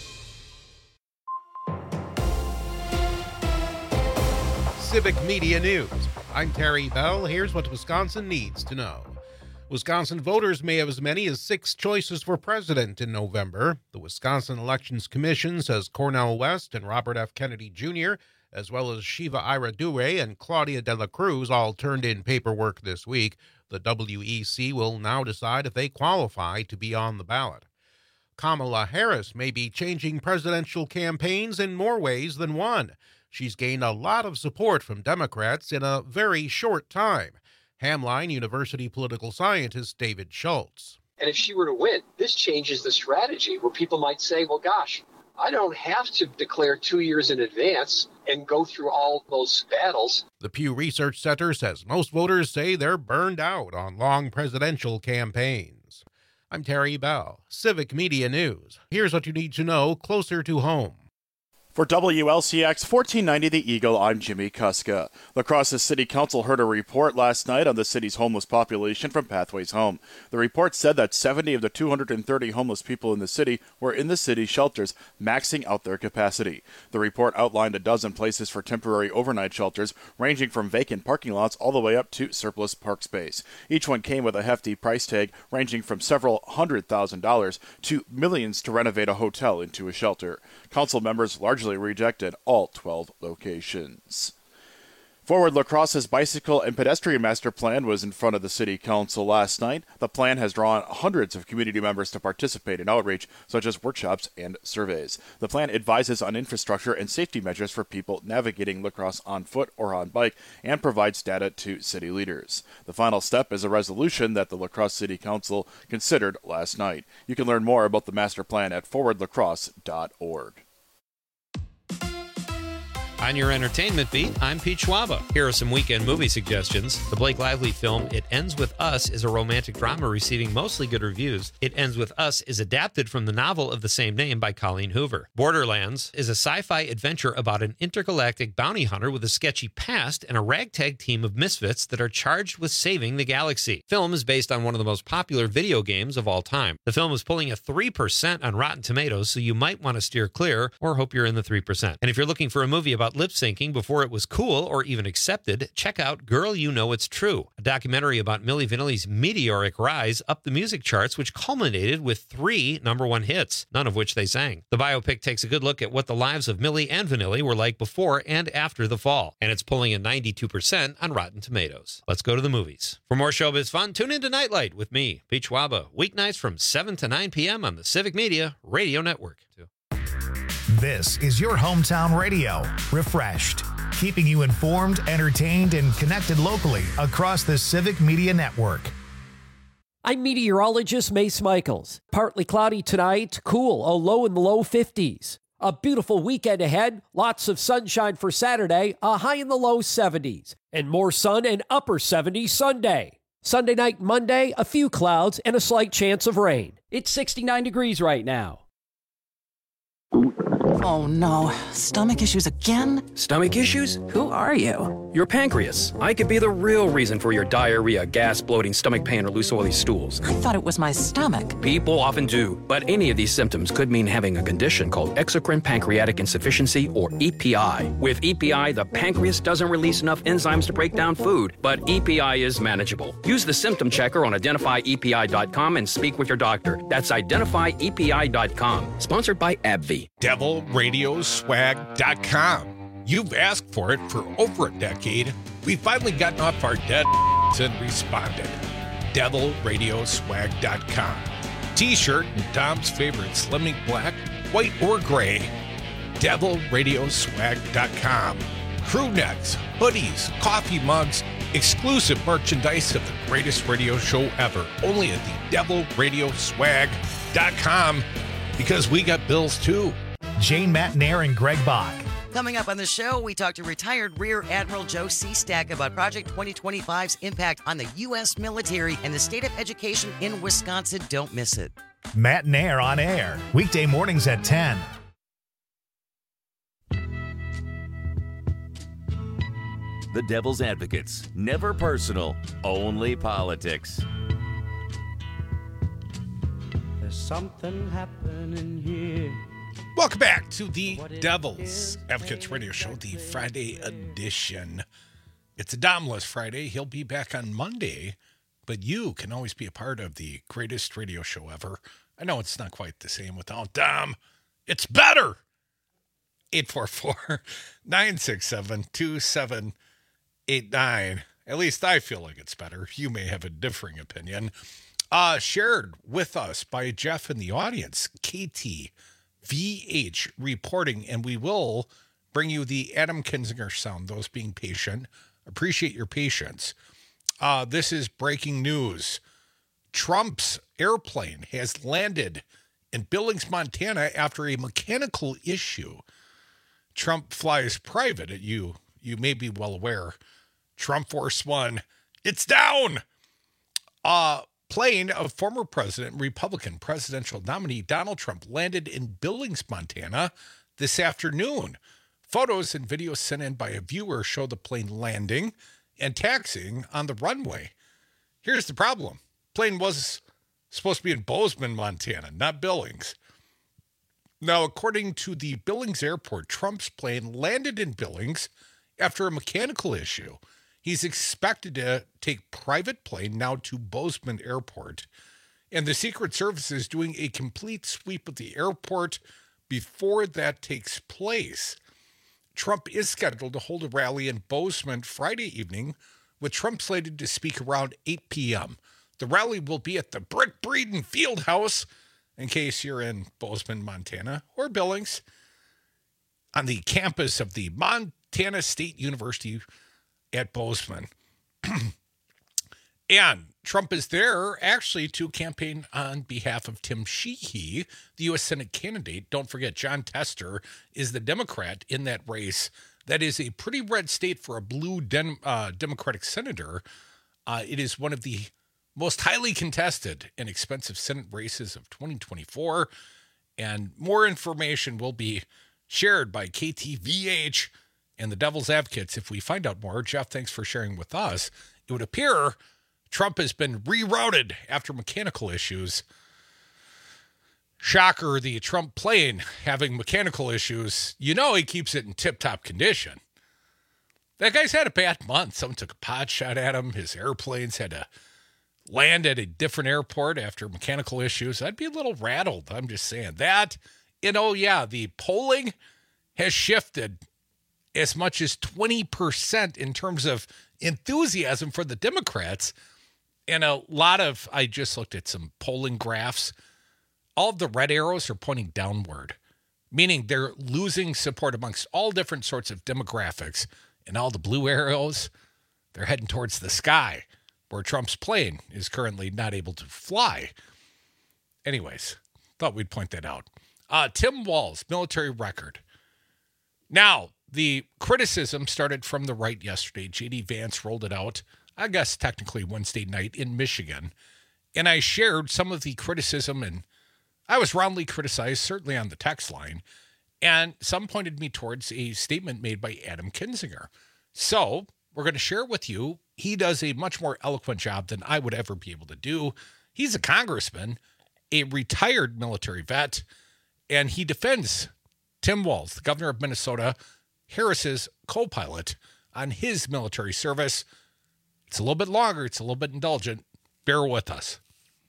S4: Civic Media News. I'm Terry Bell. Here's what Wisconsin needs to know. Wisconsin voters may have as many as six choices for president in November. The Wisconsin Elections Commission says Cornel West and Robert F. Kennedy Junior, as well as Shiva Ira Dure and Claudia De La Cruz, all turned in paperwork this week. The W E C will now decide if they qualify to be on the ballot. Kamala Harris may be changing presidential campaigns in more ways than one. She's gained a lot of support from Democrats in a very short time. Hamline University political scientist David Schultz.
S21: And if she were to win, this changes the strategy where people might say, well, gosh, I don't have to declare two years in advance and go through all those battles.
S4: The Pew Research Center says most voters say they're burned out on long presidential campaigns. I'm Terry Bell, Civic Media News. Here's what you need to know closer to home.
S6: For W L C X fourteen ninety The Eagle, I'm Jimmy Kuska. La Crosse's City Council heard a report last night on the city's homeless population from Pathways Home. The report said that seventy of the two hundred thirty homeless people in the city were in the city shelters, maxing out their capacity. The report outlined a dozen places for temporary overnight shelters, ranging from vacant parking lots all the way up to surplus park space. Each one came with a hefty price tag, ranging from several hundred thousand dollars to millions to renovate a hotel into a shelter. Council members largely rejected all twelve locations. Forward La Crosse's bicycle and pedestrian master plan was in front of the city council last night. The plan has drawn hundreds of community members to participate in outreach, such as workshops and surveys. The plan advises on infrastructure and safety measures for people navigating La Crosse on foot or on bike and provides data to city leaders. The final step is a resolution that the La Crosse City Council considered last night. You can learn more about the master plan at forward la crosse dot org.
S22: On your entertainment beat, I'm Pete Schwaba. Here are some weekend movie suggestions. The Blake Lively film It Ends With Us is a romantic drama receiving mostly good reviews. It Ends With Us is adapted from the novel of the same name by Colleen Hoover. Borderlands is a sci-fi adventure about an intergalactic bounty hunter with a sketchy past and a ragtag team of misfits that are charged with saving the galaxy. Film is based on one of the most popular video games of all time. The film is pulling a three percent on Rotten Tomatoes, so you might want to steer clear or hope you're in the three percent. And if you're looking for a movie about lip syncing before it was cool or even accepted, check out Girl You Know It's True, a documentary about Milli Vanilli's meteoric rise up the music charts, which culminated with three number one hits, none of which they sang. The biopic takes a good look at what the lives of Milli and Vanilli were like before and after the fall, and it's pulling a ninety-two percent on Rotten Tomatoes. Let's go to the movies. For more showbiz fun, tune in to Nightlight with me, Pete Schwaba, weeknights from seven to nine p.m. on the Civic Media Radio Network.
S1: This is your hometown radio, refreshed, keeping you informed, entertained, and connected locally across the Civic Media Network.
S23: I'm meteorologist Mace Michaels. Partly cloudy tonight, cool, a low in the low fifties. A beautiful weekend ahead, lots of sunshine for Saturday, a high in the low seventies, and more sun and upper seventies Sunday. Sunday night, Monday, a few clouds and a slight chance of rain. It's sixty-nine degrees right now.
S24: Oh no, stomach issues again?
S25: Stomach issues?
S24: Who are you?
S25: Your pancreas. I could be the real reason for your diarrhea, gas, bloating, stomach pain, or loose oily stools.
S24: I thought it was my stomach.
S25: People often do, but any of these symptoms could mean having a condition called exocrine pancreatic insufficiency, or E P I. With E P I, the pancreas doesn't release enough enzymes to break down food, but E P I is manageable. Use the symptom checker on identify E P I dot com and speak with your doctor. That's identify E P I dot com. Sponsored by AbbVie.
S12: devil radio swag dot com. You've asked for it for over a decade. We've finally gotten off our dead and responded. devil radio swag dot com. T-shirt in Tom's favorite Slimming Black, white or gray. devil radio swag dot com. Crew necks, hoodies, coffee mugs, exclusive merchandise of the greatest radio show ever. Only at the devil radio swag dot com, because we got bills too.
S1: Jane Matnair and Greg Bach.
S18: Coming up on the show, we talk to retired Rear Admiral Joe Seastack about Project twenty twenty-five's impact on the U S military and the state of education in Wisconsin. Don't miss it.
S1: Matnair on air, weekday mornings at ten.
S19: The Devil's Advocates. Never personal, only politics.
S14: There's something happening here.
S12: Welcome back to the Devil's Advocates Radio Show, the Friday edition. It's a Domless Friday. He'll be back on Monday, but you can always be a part of the greatest radio show ever. I know it's not quite the same without Dom. It's better. eight four four, nine six seven, two seven eight nine. At least I feel like it's better. You may have a differing opinion. Uh, shared with us by Jeff in the audience, K T V H reporting, and we will bring you the Adam Kinzinger sound, those being patient. Appreciate your patience. Uh, this is breaking news. Trump's airplane has landed in Billings, Montana after a mechanical issue. Trump flies private. You, you may be well aware. Trump Force One, it's down. Uh, plane of former President, Republican presidential nominee Donald Trump landed in Billings, Montana this afternoon. Photos and videos sent in by a viewer show the plane landing and taxiing on the runway. Here's the problem. Plane was supposed to be in Bozeman, Montana, not Billings. Now, according to the Billings airport, Trump's plane landed in Billings after a mechanical issue. He's expected to take private plane now to Bozeman Airport. And the Secret Service is doing a complete sweep of the airport before that takes place. Trump is scheduled to hold a rally in Bozeman Friday evening, with Trump slated to speak around eight p.m. The rally will be at the Brick Breeden Fieldhouse, in case you're in Bozeman, Montana, or Billings, on the campus of the Montana State University at Bozeman. And Trump is there actually to campaign on behalf of Tim Sheehy, the U S Senate candidate. Don't forget, John Tester is the Democrat in that race. That is a pretty red state for a blue dem- uh, Democratic senator. Uh, it is one of the most highly contested and expensive Senate races of twenty twenty-four. And more information will be shared by K T V H and the Devil's Advocates if we find out more. Jeff, thanks for sharing with us. It would appear Trump has been rerouted after mechanical issues. Shocker, the Trump plane having mechanical issues. You know he keeps it in tip-top condition. That guy's had a bad month. Someone took a pot shot at him. His airplanes had to land at a different airport after mechanical issues. I'd be a little rattled. I'm just saying that. And oh, yeah, the polling has shifted as much as twenty percent in terms of enthusiasm for the Democrats. And a lot of, I just looked at some polling graphs. All of the red arrows are pointing downward, meaning they're losing support amongst all different sorts of demographics. And all the blue arrows, they're heading towards the sky, where Trump's plane is currently not able to fly. Anyways, thought we'd point that out. Uh, Tim Walz, military record. Now, the criticism started from the right yesterday. J D Vance rolled it out, I guess technically Wednesday night in Michigan. And I shared some of the criticism, and I was roundly criticized, certainly on the text line. And some pointed me towards a statement made by Adam Kinzinger. So we're going to share with you. He does a much more eloquent job than I would ever be able to do. He's a congressman, a retired military vet, and he defends Tim Walz, the governor of Minnesota, Harris's co-pilot, on his military service. It's a little bit longer. It's a little bit indulgent. Bear with us.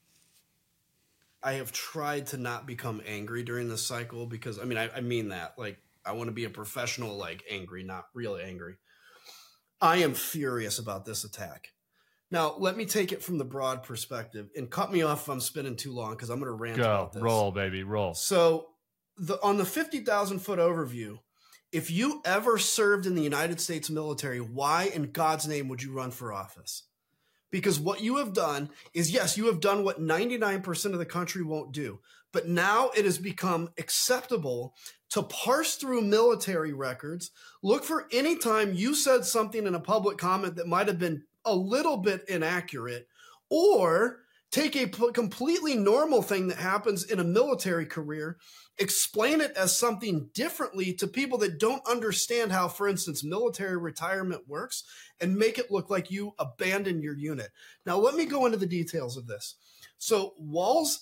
S2: I have tried to not become angry during this cycle because, I mean, I, I mean that. Like, I want to be a professional, like, angry, not really angry. I am furious about this attack. Now, let me take it from the broad perspective and cut me off if I'm spinning too long because I'm going to rant
S3: Go.
S2: about this.
S3: Roll, baby, roll.
S2: So, the on the fifty thousand foot overview, if you ever served in the United States military, why in God's name would you run for office? Because what you have done is, yes, you have done what ninety-nine percent of the country won't do. But now it has become acceptable to parse through military records, look for any time you said something in a public comment that might have been a little bit inaccurate, or take a p- completely normal thing that happens in a military career, explain it as something differently to people that don't understand how, for instance, military retirement works, and make it look like you abandoned your unit. Now, let me go into the details of this. So Walz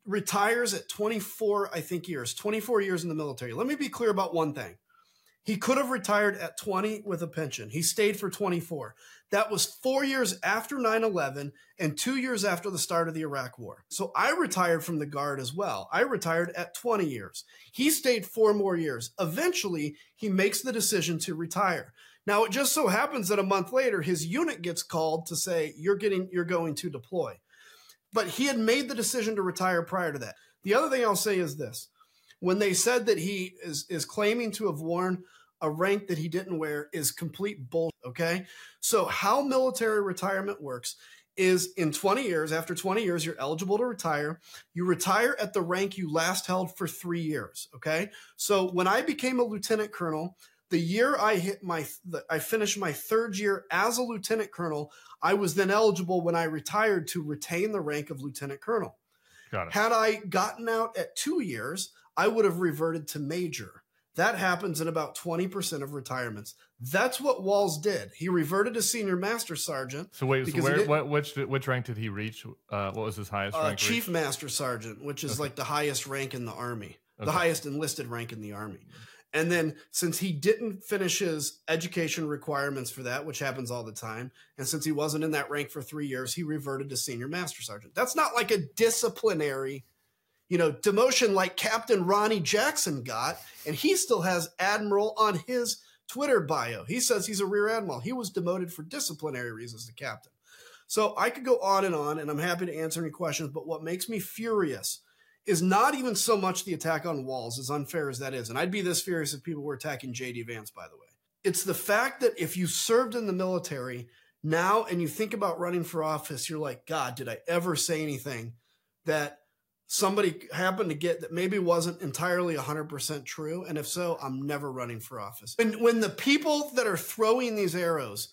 S2: retires at twenty-four, I think, years, twenty-four years in the military. Let me be clear about one thing. He could have retired at twenty with a pension. He stayed for twenty-four. That was four years after nine eleven and two years after the start of the Iraq War. So I retired from the Guard as well. I retired at twenty years. He stayed four more years. Eventually, he makes the decision to retire. Now, it just so happens that a month later, his unit gets called to say, you're getting, you're going to deploy. But he had made the decision to retire prior to that. The other thing I'll say is this. When they said that he is, is claiming to have worn a rank that he didn't wear is complete bullshit, okay? So how military retirement works is in twenty years, after twenty years, you're eligible to retire. You retire at the rank you last held for three years, okay? So when I became a lieutenant colonel, the year I hit my, I finished my third year as a lieutenant colonel, I was then eligible when I retired to retain the rank of lieutenant colonel.
S3: Got it.
S2: Had I gotten out at two years, I would have reverted to major. That happens in about twenty percent of retirements. That's what Walls did. He reverted to senior master sergeant.
S3: So wait, so where, what, which which rank did he reach? Uh, what was his highest
S2: uh,
S3: rank?
S2: Chief
S3: reach?
S2: master sergeant, which is
S3: Okay.
S2: like the highest rank in the Army,
S3: Okay.
S2: the highest enlisted rank in the Army. And then since he didn't finish his education requirements for that, which happens all the time, and since he wasn't in that rank for three years, he reverted to senior master sergeant. That's not like a disciplinary, you know, demotion like Captain Ronnie Jackson got, and he still has admiral on his Twitter bio. He says he's a rear admiral. He was demoted for disciplinary reasons to captain. So I could go on and on, and I'm happy to answer any questions, but what makes me furious is not even so much the attack on Walls, as unfair as that is. And I'd be this furious if people were attacking J D Vance, by the way. It's the fact that if you served in the military now and you think about running for office, you're like, God, did I ever say anything that somebody happened to get that maybe wasn't entirely one hundred percent true? And if so, I'm never running for office. And when the people that are throwing these arrows,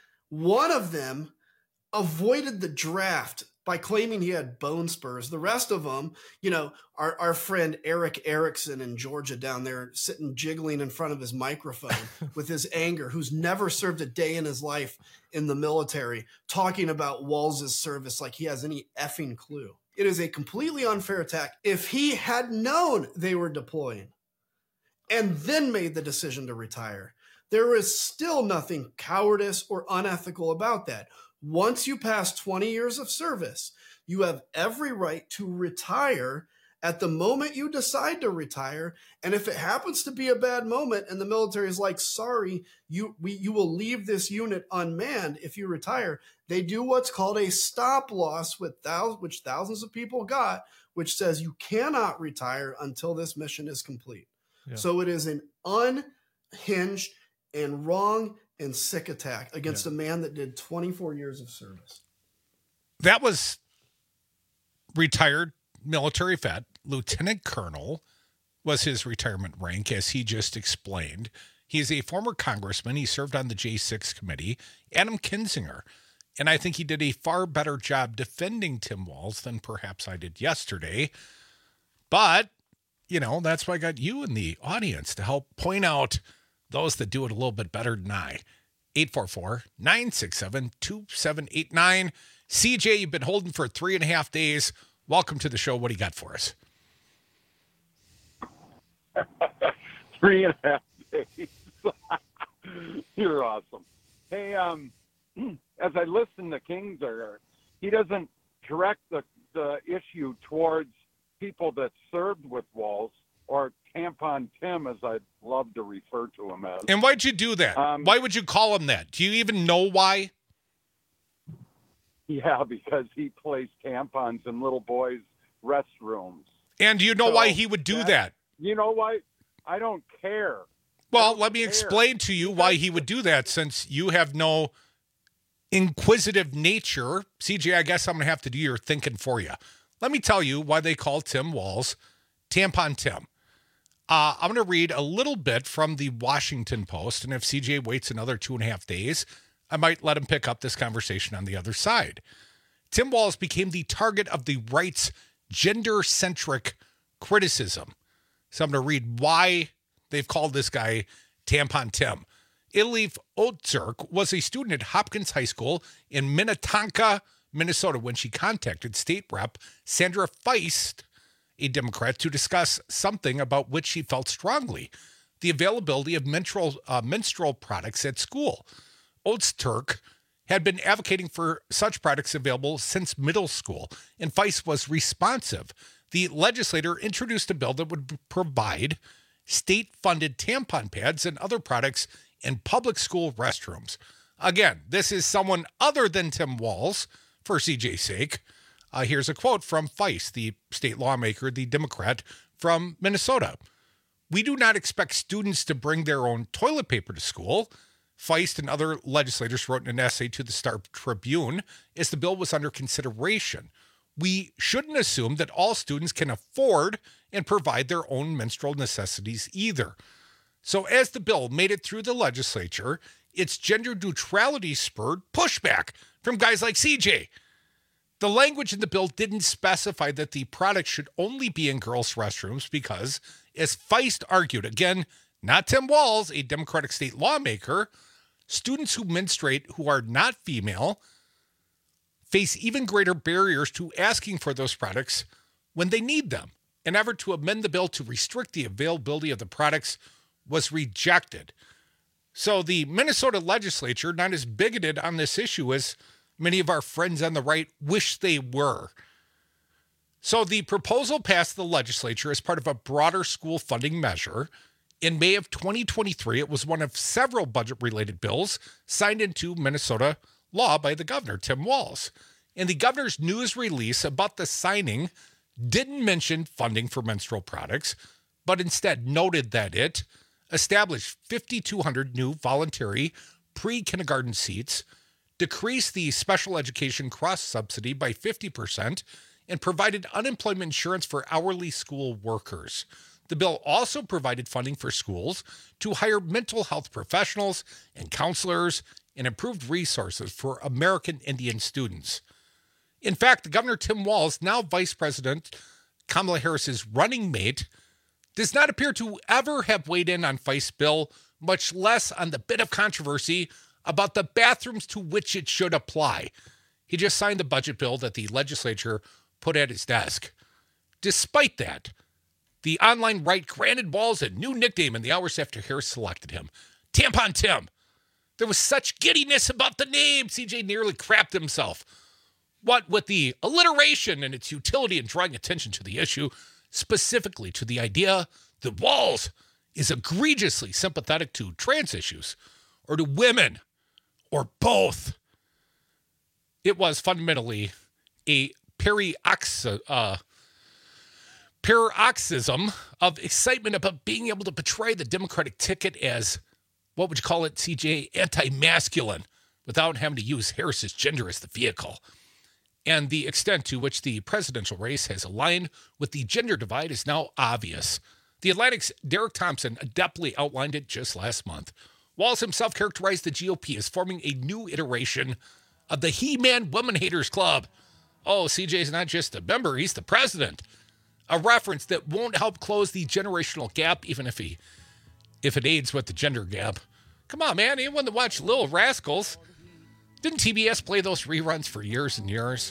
S2: one of them avoided the draft by claiming he had bone spurs. The rest of them, you know, our, our friend Eric Erickson in Georgia down there sitting jiggling in front of his microphone with his anger, who's never served a day in his life in the military, talking about Walls' service like he has any effing clue. It is a completely unfair attack. If he had known they were deploying and then made the decision to retire, there is still nothing cowardice or unethical about that. Once you pass twenty years of service, you have every right to retire at the moment you decide to retire. And if it happens to be a bad moment and the military is like, sorry, you we, you will leave this unit unmanned if you retire, they do what's called a stop loss, with thousands, which thousands of people got, which says you cannot retire until this mission is complete.
S3: Yeah.
S2: So it is an unhinged and wrong and sick attack against
S12: Yeah.
S2: a man that did twenty-four years of service.
S12: That was retired military vet. Lieutenant colonel was his retirement rank, as he just explained. He is a former congressman. He served on the J six committee, Adam Kinzinger. And I think he did a far better job defending Tim Walls than perhaps I did yesterday. But, you know, that's why I got you in the audience to help point out those that do it a little bit better than I. eight four four, nine six seven, two seven eight nine. C J, you've been holding for three and a half days. Welcome to the show. What do you got for us?
S5: Three and a half days. You're awesome. Hey, um, as I listen to Kinzinger, he doesn't direct the, the issue towards people that served with Walls, or Tampon Tim, as I'd love to refer to him as.
S12: And why'd you do that?
S5: Um,
S12: why would you call him that? Do you even know why?
S5: Yeah, because he placed tampons in little boys' restrooms.
S12: And do you know
S5: So
S12: why he would do that?
S5: that? You know what? I don't care.
S12: Well, let me
S5: care.
S12: explain to you why he would do that, since you have no inquisitive nature. C J, I guess I'm going to have to do your thinking for you. Let me tell you why they call Tim Walls Tampon Tim. Uh, I'm going to read a little bit from the Washington Post, and if C J waits another two and a half days, I might let him pick up this conversation on the other side. Tim Walls became the target of the right's gender-centric criticism. So I'm going to read why they've called this guy Tampon Tim. Elif Otzerk was a student at Hopkins High School in Minnetonka, Minnesota, when she contacted State Rep Sandra Feist a Democrat, to discuss something about which she felt strongly: the availability of menstrual, uh, menstrual products at school. Ozturk had been advocating for such products available since middle school, and Feist was responsive. The legislator introduced a bill that would provide state-funded tampon pads and other products in public school restrooms. Again, this is someone other than Tim Walz, for C J's sake. Uh, here's a quote from Feist, the state lawmaker, the Democrat from Minnesota. "We do not expect students to bring their own toilet paper to school," Feist and other legislators wrote in an essay to the Star Tribune as the bill was under consideration. "We shouldn't assume that all students can afford and provide their own menstrual necessities either." So as the bill made it through the legislature, its gender neutrality spurred pushback from guys like C J. The language in the bill didn't specify that the product should only be in girls' restrooms because, as Feist argued, again, not Tim Walz, a Democratic state lawmaker, students who menstruate who are not female face even greater barriers to asking for those products when they need them. An effort to amend the bill to restrict the availability of the products was rejected. So the Minnesota legislature, not as bigoted on this issue as many of our friends on the right wish they were. So the proposal passed the legislature as part of a broader school funding measure. In May of twenty twenty-three, it was one of several budget-related bills signed into Minnesota law by the governor, Tim Walz. And the governor's news release about the signing didn't mention funding for menstrual products, but instead noted that it established five thousand two hundred new voluntary pre-kindergarten seats, decreased the special education cross-subsidy by fifty percent, and provided unemployment insurance for hourly school workers. The bill also provided funding for schools to hire mental health professionals and counselors and improved resources for American Indian students. In fact, the Governor Tim Walz, now Vice President Kamala Harris's running mate, does not appear to ever have weighed in on Feist's bill, much less on the bit of controversy about the bathrooms to which it should apply. He just signed the budget bill that the legislature put at his desk. Despite that, the online right granted Walz a new nickname in the hours after Harris selected him, Tampon Tim. There was such giddiness about the name, C J nearly crapped himself. What with the alliteration and its utility in drawing attention to the issue, specifically to the idea that Walz is egregiously sympathetic to trans issues, or to women, or both. It was fundamentally a paroxysm uh, paroxysm of excitement about being able to portray the Democratic ticket as, what would you call it, C J, anti-masculine, without having to use Harris's gender as the vehicle. And the extent to which the presidential race has aligned with the gender divide is now obvious. The Atlantic's Derek Thompson adeptly outlined it just last month. Walz himself characterized the G O P as forming a new iteration of the He-Man Woman Haters Club. Oh, C J's not just a member, he's the president. A reference that won't help close the generational gap, even if he, if it aids with the gender gap. Come on, man, anyone that watched Little Rascals? Didn't T B S play those reruns for years and years?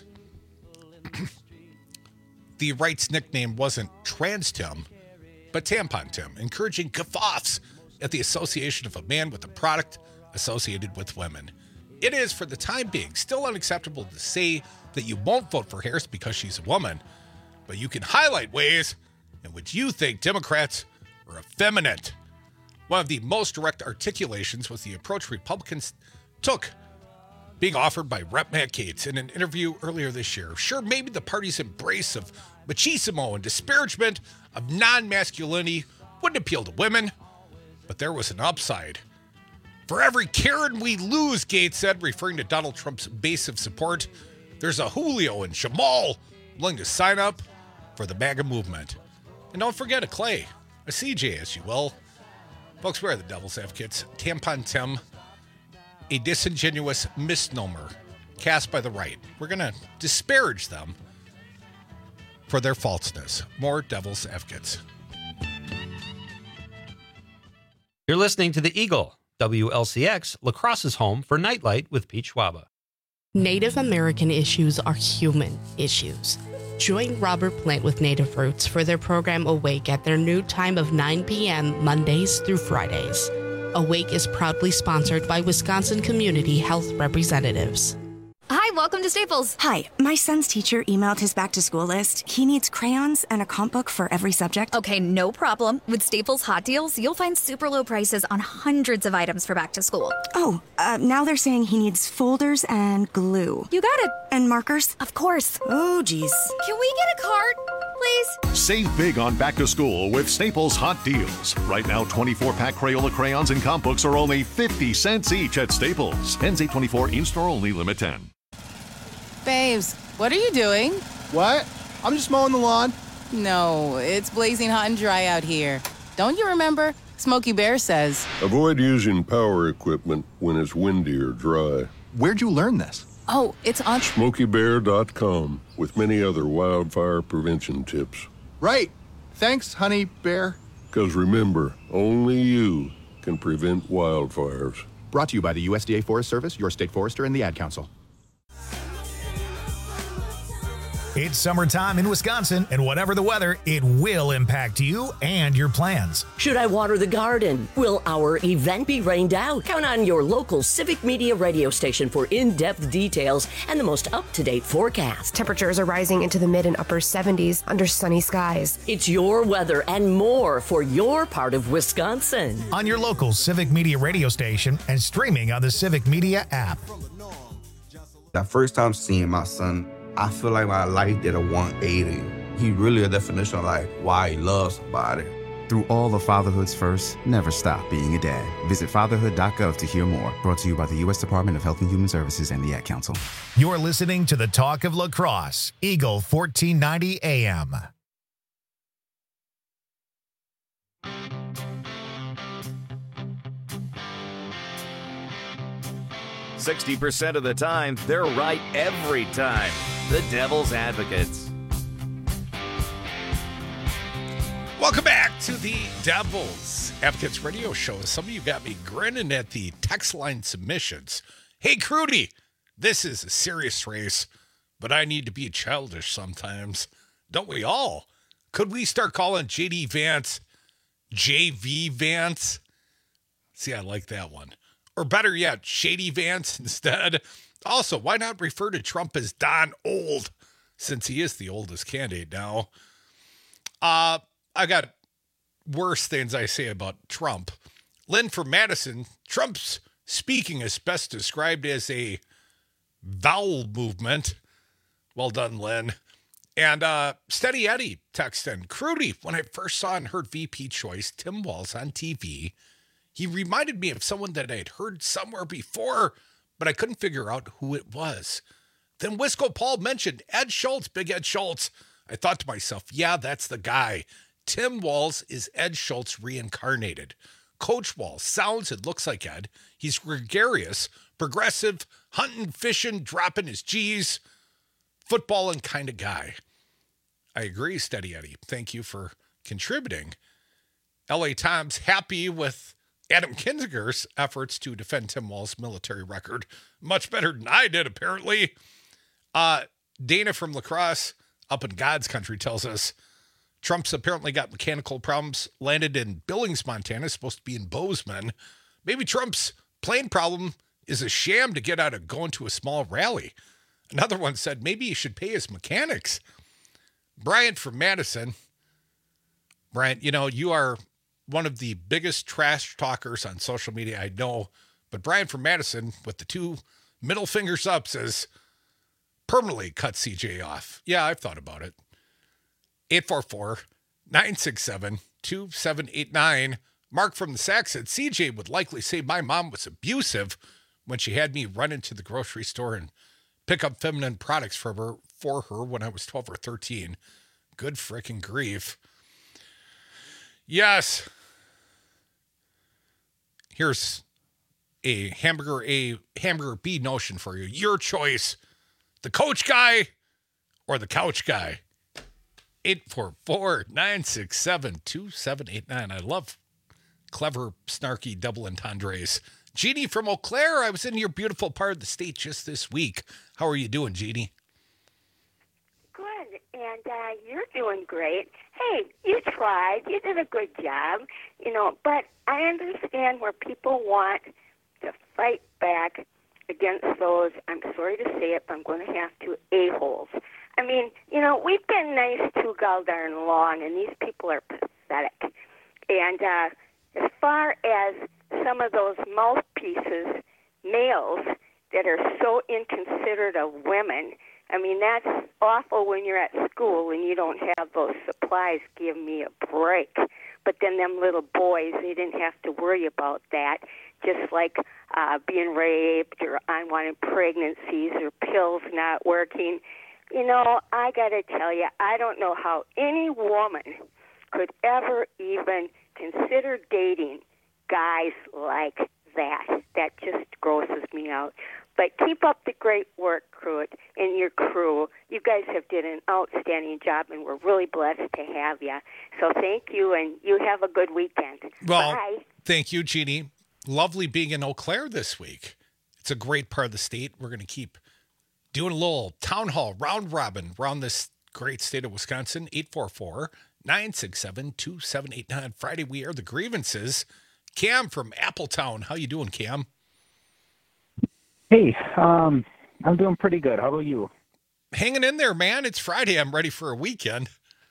S12: The right's nickname wasn't Trans Tim, but Tampon Tim, encouraging guffaws at the association of a man with a product associated with women. It is, for the time being, still unacceptable to say that you won't vote for Harris because she's a woman, but you can highlight ways in which you think Democrats are effeminate. One of the most direct articulations was the approach Republicans took being offered by Representative Matt Gaetz in an interview earlier this year. Sure, maybe the party's embrace of machismo and disparagement of non-masculinity wouldn't appeal to women, but there was an upside. For every Karen we lose, Gaetz said, referring to Donald Trump's base of support, there's a Julio and Jamal willing to sign up for the MAGA movement. And don't forget a Clay, a C J, as you will. Folks, we're the Devil's Advocates. Tampon Tim, a disingenuous misnomer cast by the right. We're going to disparage them for their falseness. More Devil's Advocates.
S22: You're listening to The Eagle, W L C X, La Crosse's home for Nightlight with Pete Schwaba.
S7: Native American issues are human issues. Join Robert Plant with Native Roots for their program Awake at their new time of nine p.m. Mondays through Fridays. Awake is proudly sponsored by Wisconsin Community Health Representatives.
S8: Hi, welcome to Staples.
S9: Hi, my son's teacher emailed his back-to-school list. He needs crayons and a comp book for every subject.
S8: Okay, no problem. With Staples Hot Deals, you'll find super low prices on hundreds of items for back to school.
S9: Oh, uh, now they're saying he needs folders and glue.
S8: You got it.
S9: And markers?
S8: Of course.
S9: Oh, geez.
S8: Can we get a cart, please?
S10: Save big on back to school with Staples Hot Deals. Right now, twenty-four pack Crayola crayons and comp books are only fifty cents each at Staples. Ends eight twenty-four, in-store only, limit ten.
S13: Babes, what are you doing?
S26: What? I'm just mowing the lawn.
S13: No, it's blazing hot and dry out here. Don't you remember? Smokey Bear says.
S27: Avoid using power equipment when it's windy or dry.
S26: Where'd you learn this?
S13: Oh, it's on
S27: Smokey Bear dot com with many other wildfire prevention tips.
S26: Right. Thanks, Honey Bear.
S27: Because remember, only you can prevent wildfires.
S26: Brought to you by the U S D A Forest Service, your state forester, and the Ad Council.
S1: It's summertime in Wisconsin, and whatever the weather, it will impact you and your plans.
S11: Should I water the garden? Will our event be rained out? Count on your local Civic Media radio station for in-depth details and the most up-to-date forecast.
S28: Temperatures are rising into the mid and upper seventies under sunny skies.
S11: It's your weather and more for your part of Wisconsin.
S1: On your local Civic Media radio station and streaming on the Civic Media app.
S29: That first time seeing my son, I feel like my life did a one eighty. He really a definition of like why he loves somebody.
S30: Through all of fatherhood's first, never stop being a dad. Visit fatherhood dot gov to hear more. Brought to you by the U S Department of Health and Human Services and the Ad Council.
S1: You're listening to the Talk of La Crosse, Eagle fourteen ninety A M.
S19: sixty percent of the time, they're right every time. The Devil's Advocates.
S12: Welcome back to the Devil's Advocates radio show. Some of you got me grinning at the text line submissions. Hey, Crudy, this is a serious race, but I need to be childish sometimes. Don't we all? Could we start calling J D Vance J V Vance? See, I like that one. Or better yet, Shady Vance instead. Also, why not refer to Trump as Don Old, since he is the oldest candidate now? Uh, I got worse things I say about Trump. Lynn from Madison, Trump's speaking is best described as a vowel movement. Well done, Lynn. And uh, Steady Eddie texting, Crudy, when I first saw and heard V P choice Tim Walz on T V, he reminded me of someone that I had heard somewhere before, but I couldn't figure out who it was. Then Wisco Paul mentioned Ed Schultz, Big Ed Schultz. I thought to myself, yeah, that's the guy. Tim Walz is Ed Schultz reincarnated. Coach Walz sounds and looks like Ed. He's gregarious, progressive, hunting, fishing, dropping his G's, footballing kind of guy. I agree, Steady Eddie. Thank you for contributing. L A Times happy with Adam Kinziger's efforts to defend Tim Walz's military record. Much better than I did, apparently. Uh, Dana from La Crosse, up in God's country, tells us Trump's apparently got mechanical problems, landed in Billings, Montana, supposed to be in Bozeman. Maybe Trump's plane problem is a sham to get out of going to a small rally. Another one said maybe he should pay his mechanics. Brian from Madison. Brian, you know, you are one of the biggest trash talkers on social media I know, but Brian from Madison with the two middle fingers up says permanently cut C J off. Yeah, I've thought about it. eight four four, nine six seven, two seven eight nine. Mark from the Sack said C J would likely say my mom was abusive when she had me run into the grocery store and pick up feminine products for her, for her when I was twelve or thirteen. Good freaking grief. Yes. Here's a hamburger A, hamburger B notion for you. Your choice. The coach guy or the couch guy. eight four four, nine six seven, two seven eight nine. I love clever, snarky double entendres. Jeannie from Eau Claire, I was in your beautiful part of the state just this week. How are you doing, Jeannie?
S31: Good.
S4: and uh, you're doing great. Hey, you tried. You did a good job, you know, but I understand where people want to fight back against those, I'm sorry to say it, but I'm going to have to, a-holes. I mean, you know, we've been nice too darn long, and these people are pathetic. And uh, as far as some of those mouthpieces, males, that are so inconsiderate of women, I mean, that's awful when you're at school and you don't have those supplies. Give me a break. But then them little boys, they didn't have to worry about that, just like uh, being raped or unwanted pregnancies or pills not working. You know, I got to tell you, I don't know how any woman could ever even consider dating guys like that. That just grosses me out. But keep up the great work, crew, and your crew. You guys have did an outstanding job, and we're really blessed to have you. So thank you, and you have a good weekend.
S12: Well,
S4: Bye.
S12: Thank you, Jeannie. Lovely being in Eau Claire this week. It's a great part of the state. We're going to keep doing a little town hall round robin around this great state of Wisconsin. eight four four, nine six seven, two seven eight nine. Friday, we air the grievances. Cam from Appletown. How you doing, Cam?
S6: Hey, um, I'm doing pretty good. How about you?
S12: Hanging in there, man. It's Friday. I'm ready for a weekend.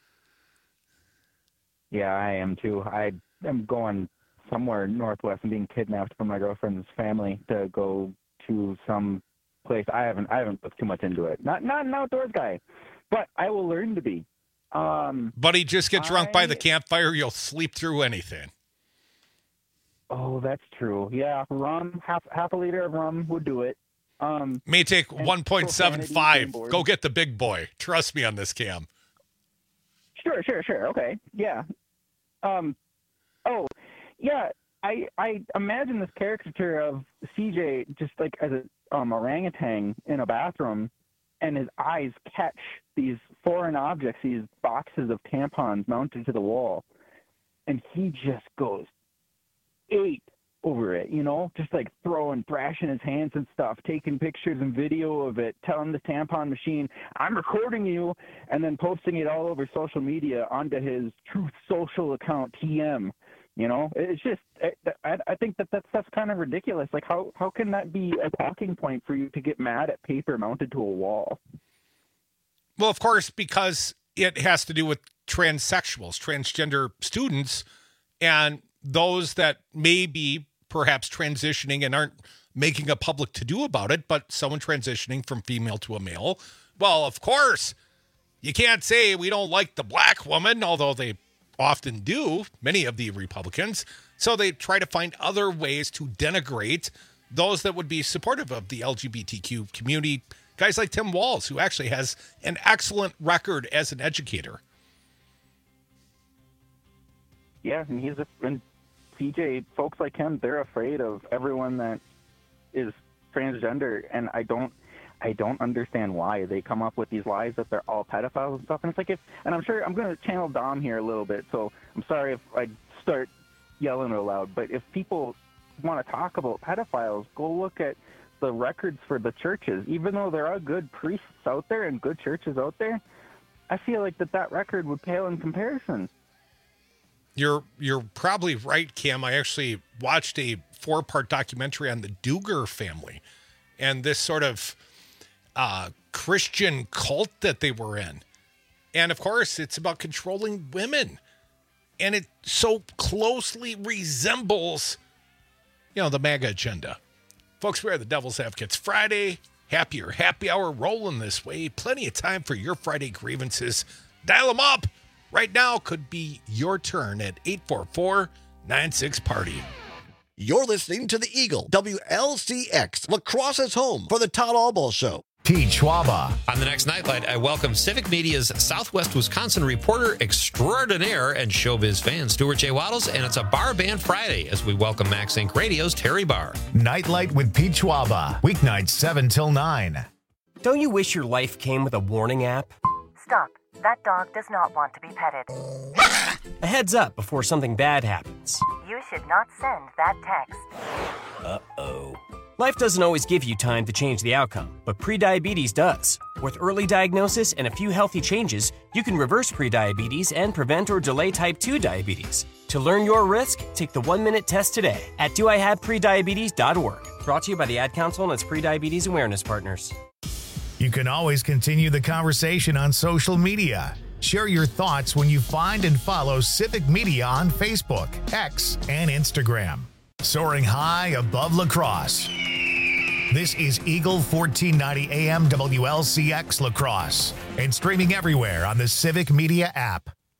S6: Yeah, I am too. I am going somewhere northwest and being kidnapped from my girlfriend's family to go to some place. I haven't I haven't looked too much into it. Not not an outdoors guy, but I will learn to be. Um,
S12: Buddy, just get drunk
S6: I,
S12: by the campfire. You'll sleep through anything.
S6: Oh, that's true. Yeah, rum, half half a liter of rum would do it. Um,
S12: May take one point seven five.
S6: profanity,
S12: Go get the big boy. Trust me on this, Cam.
S6: Sure, sure, sure. Okay, yeah. Um, oh, yeah. I I imagine this caricature of C J just like as a um, orangutan in a bathroom, and his eyes catch these foreign objects, these boxes of tampons mounted to the wall, and he just goes ape over it, you know, just like throwing, thrashing his hands and stuff, taking pictures and video of it, telling the tampon machine, I'm recording you, and then posting it all over social media onto his Truth Social account, T M. You know, it's just, I, I think that that's, that's kind of ridiculous. Like, how, how can that be a talking point for you to get mad at paper mounted to a wall?
S12: Well, of course, because it has to do with transsexuals, transgender students, and those that may be perhaps transitioning and aren't making a public to-do about it, but someone transitioning from female to a male. Well, of course, you can't say we don't like the black woman, although they often do, many of the Republicans. So they try to find other ways to denigrate those that would be supportive of the L G B T Q community. Guys like Tim Walz, who actually has an excellent record as an educator.
S6: Yeah, and he's a, and C J, folks like him, they're afraid of everyone that is transgender, and I don't, I don't understand why they come up with these lies that they're all pedophiles and stuff. And it's like if, and I'm sure I'm going to channel Dom here a little bit, so I'm sorry if I start yelling real loud. But if people want to talk about pedophiles, go look at the records for the churches. Even though there are good priests out there and good churches out there, I feel like that that record would pale in comparison.
S12: You're you're probably right, Cam. I actually watched a four-part documentary on the Duggar family and this sort of uh, Christian cult that they were in. And, of course, it's about controlling women. And it so closely resembles, you know, the MAGA agenda. Folks, we are the Devil's Advocates. Friday, happier happy hour rolling this way. Plenty of time for your Friday grievances. Dial them up. Right now could be your turn at eight four four, nine six, party.
S15: You're listening to the Eagle, W L C X, Lacrosse's home for the Todd Albaugh Show.
S1: Pete Schwaba.
S22: On the next Nightlight, I welcome Civic Media's Southwest Wisconsin reporter extraordinaire and showbiz fan, Stuart J. Waddles, and it's a Bar Band Friday as we welcome Max Incorporated. Radio's Terry Barr.
S1: Nightlight with Pete Schwaba. Weeknights seven till nine.
S16: Don't you wish your life came with a warning app?
S17: Stop. That dog does not want to be petted.
S16: A heads up before something bad happens.
S17: You should not send that text.
S16: Uh-oh. Life doesn't always give you time to change the outcome, but prediabetes does. With early diagnosis and a few healthy changes, you can reverse prediabetes and prevent or delay type two diabetes. To learn your risk, take the one-minute test today at do I have prediabetes dot org. Brought to you by the Ad Council and its prediabetes awareness partners.
S1: You can always continue the conversation on social media. Share your thoughts when you find and follow Civic Media on Facebook, X, and Instagram. Soaring high above La Crosse. This is Eagle fourteen ninety A M W L C X La Crosse and streaming everywhere on the Civic Media app.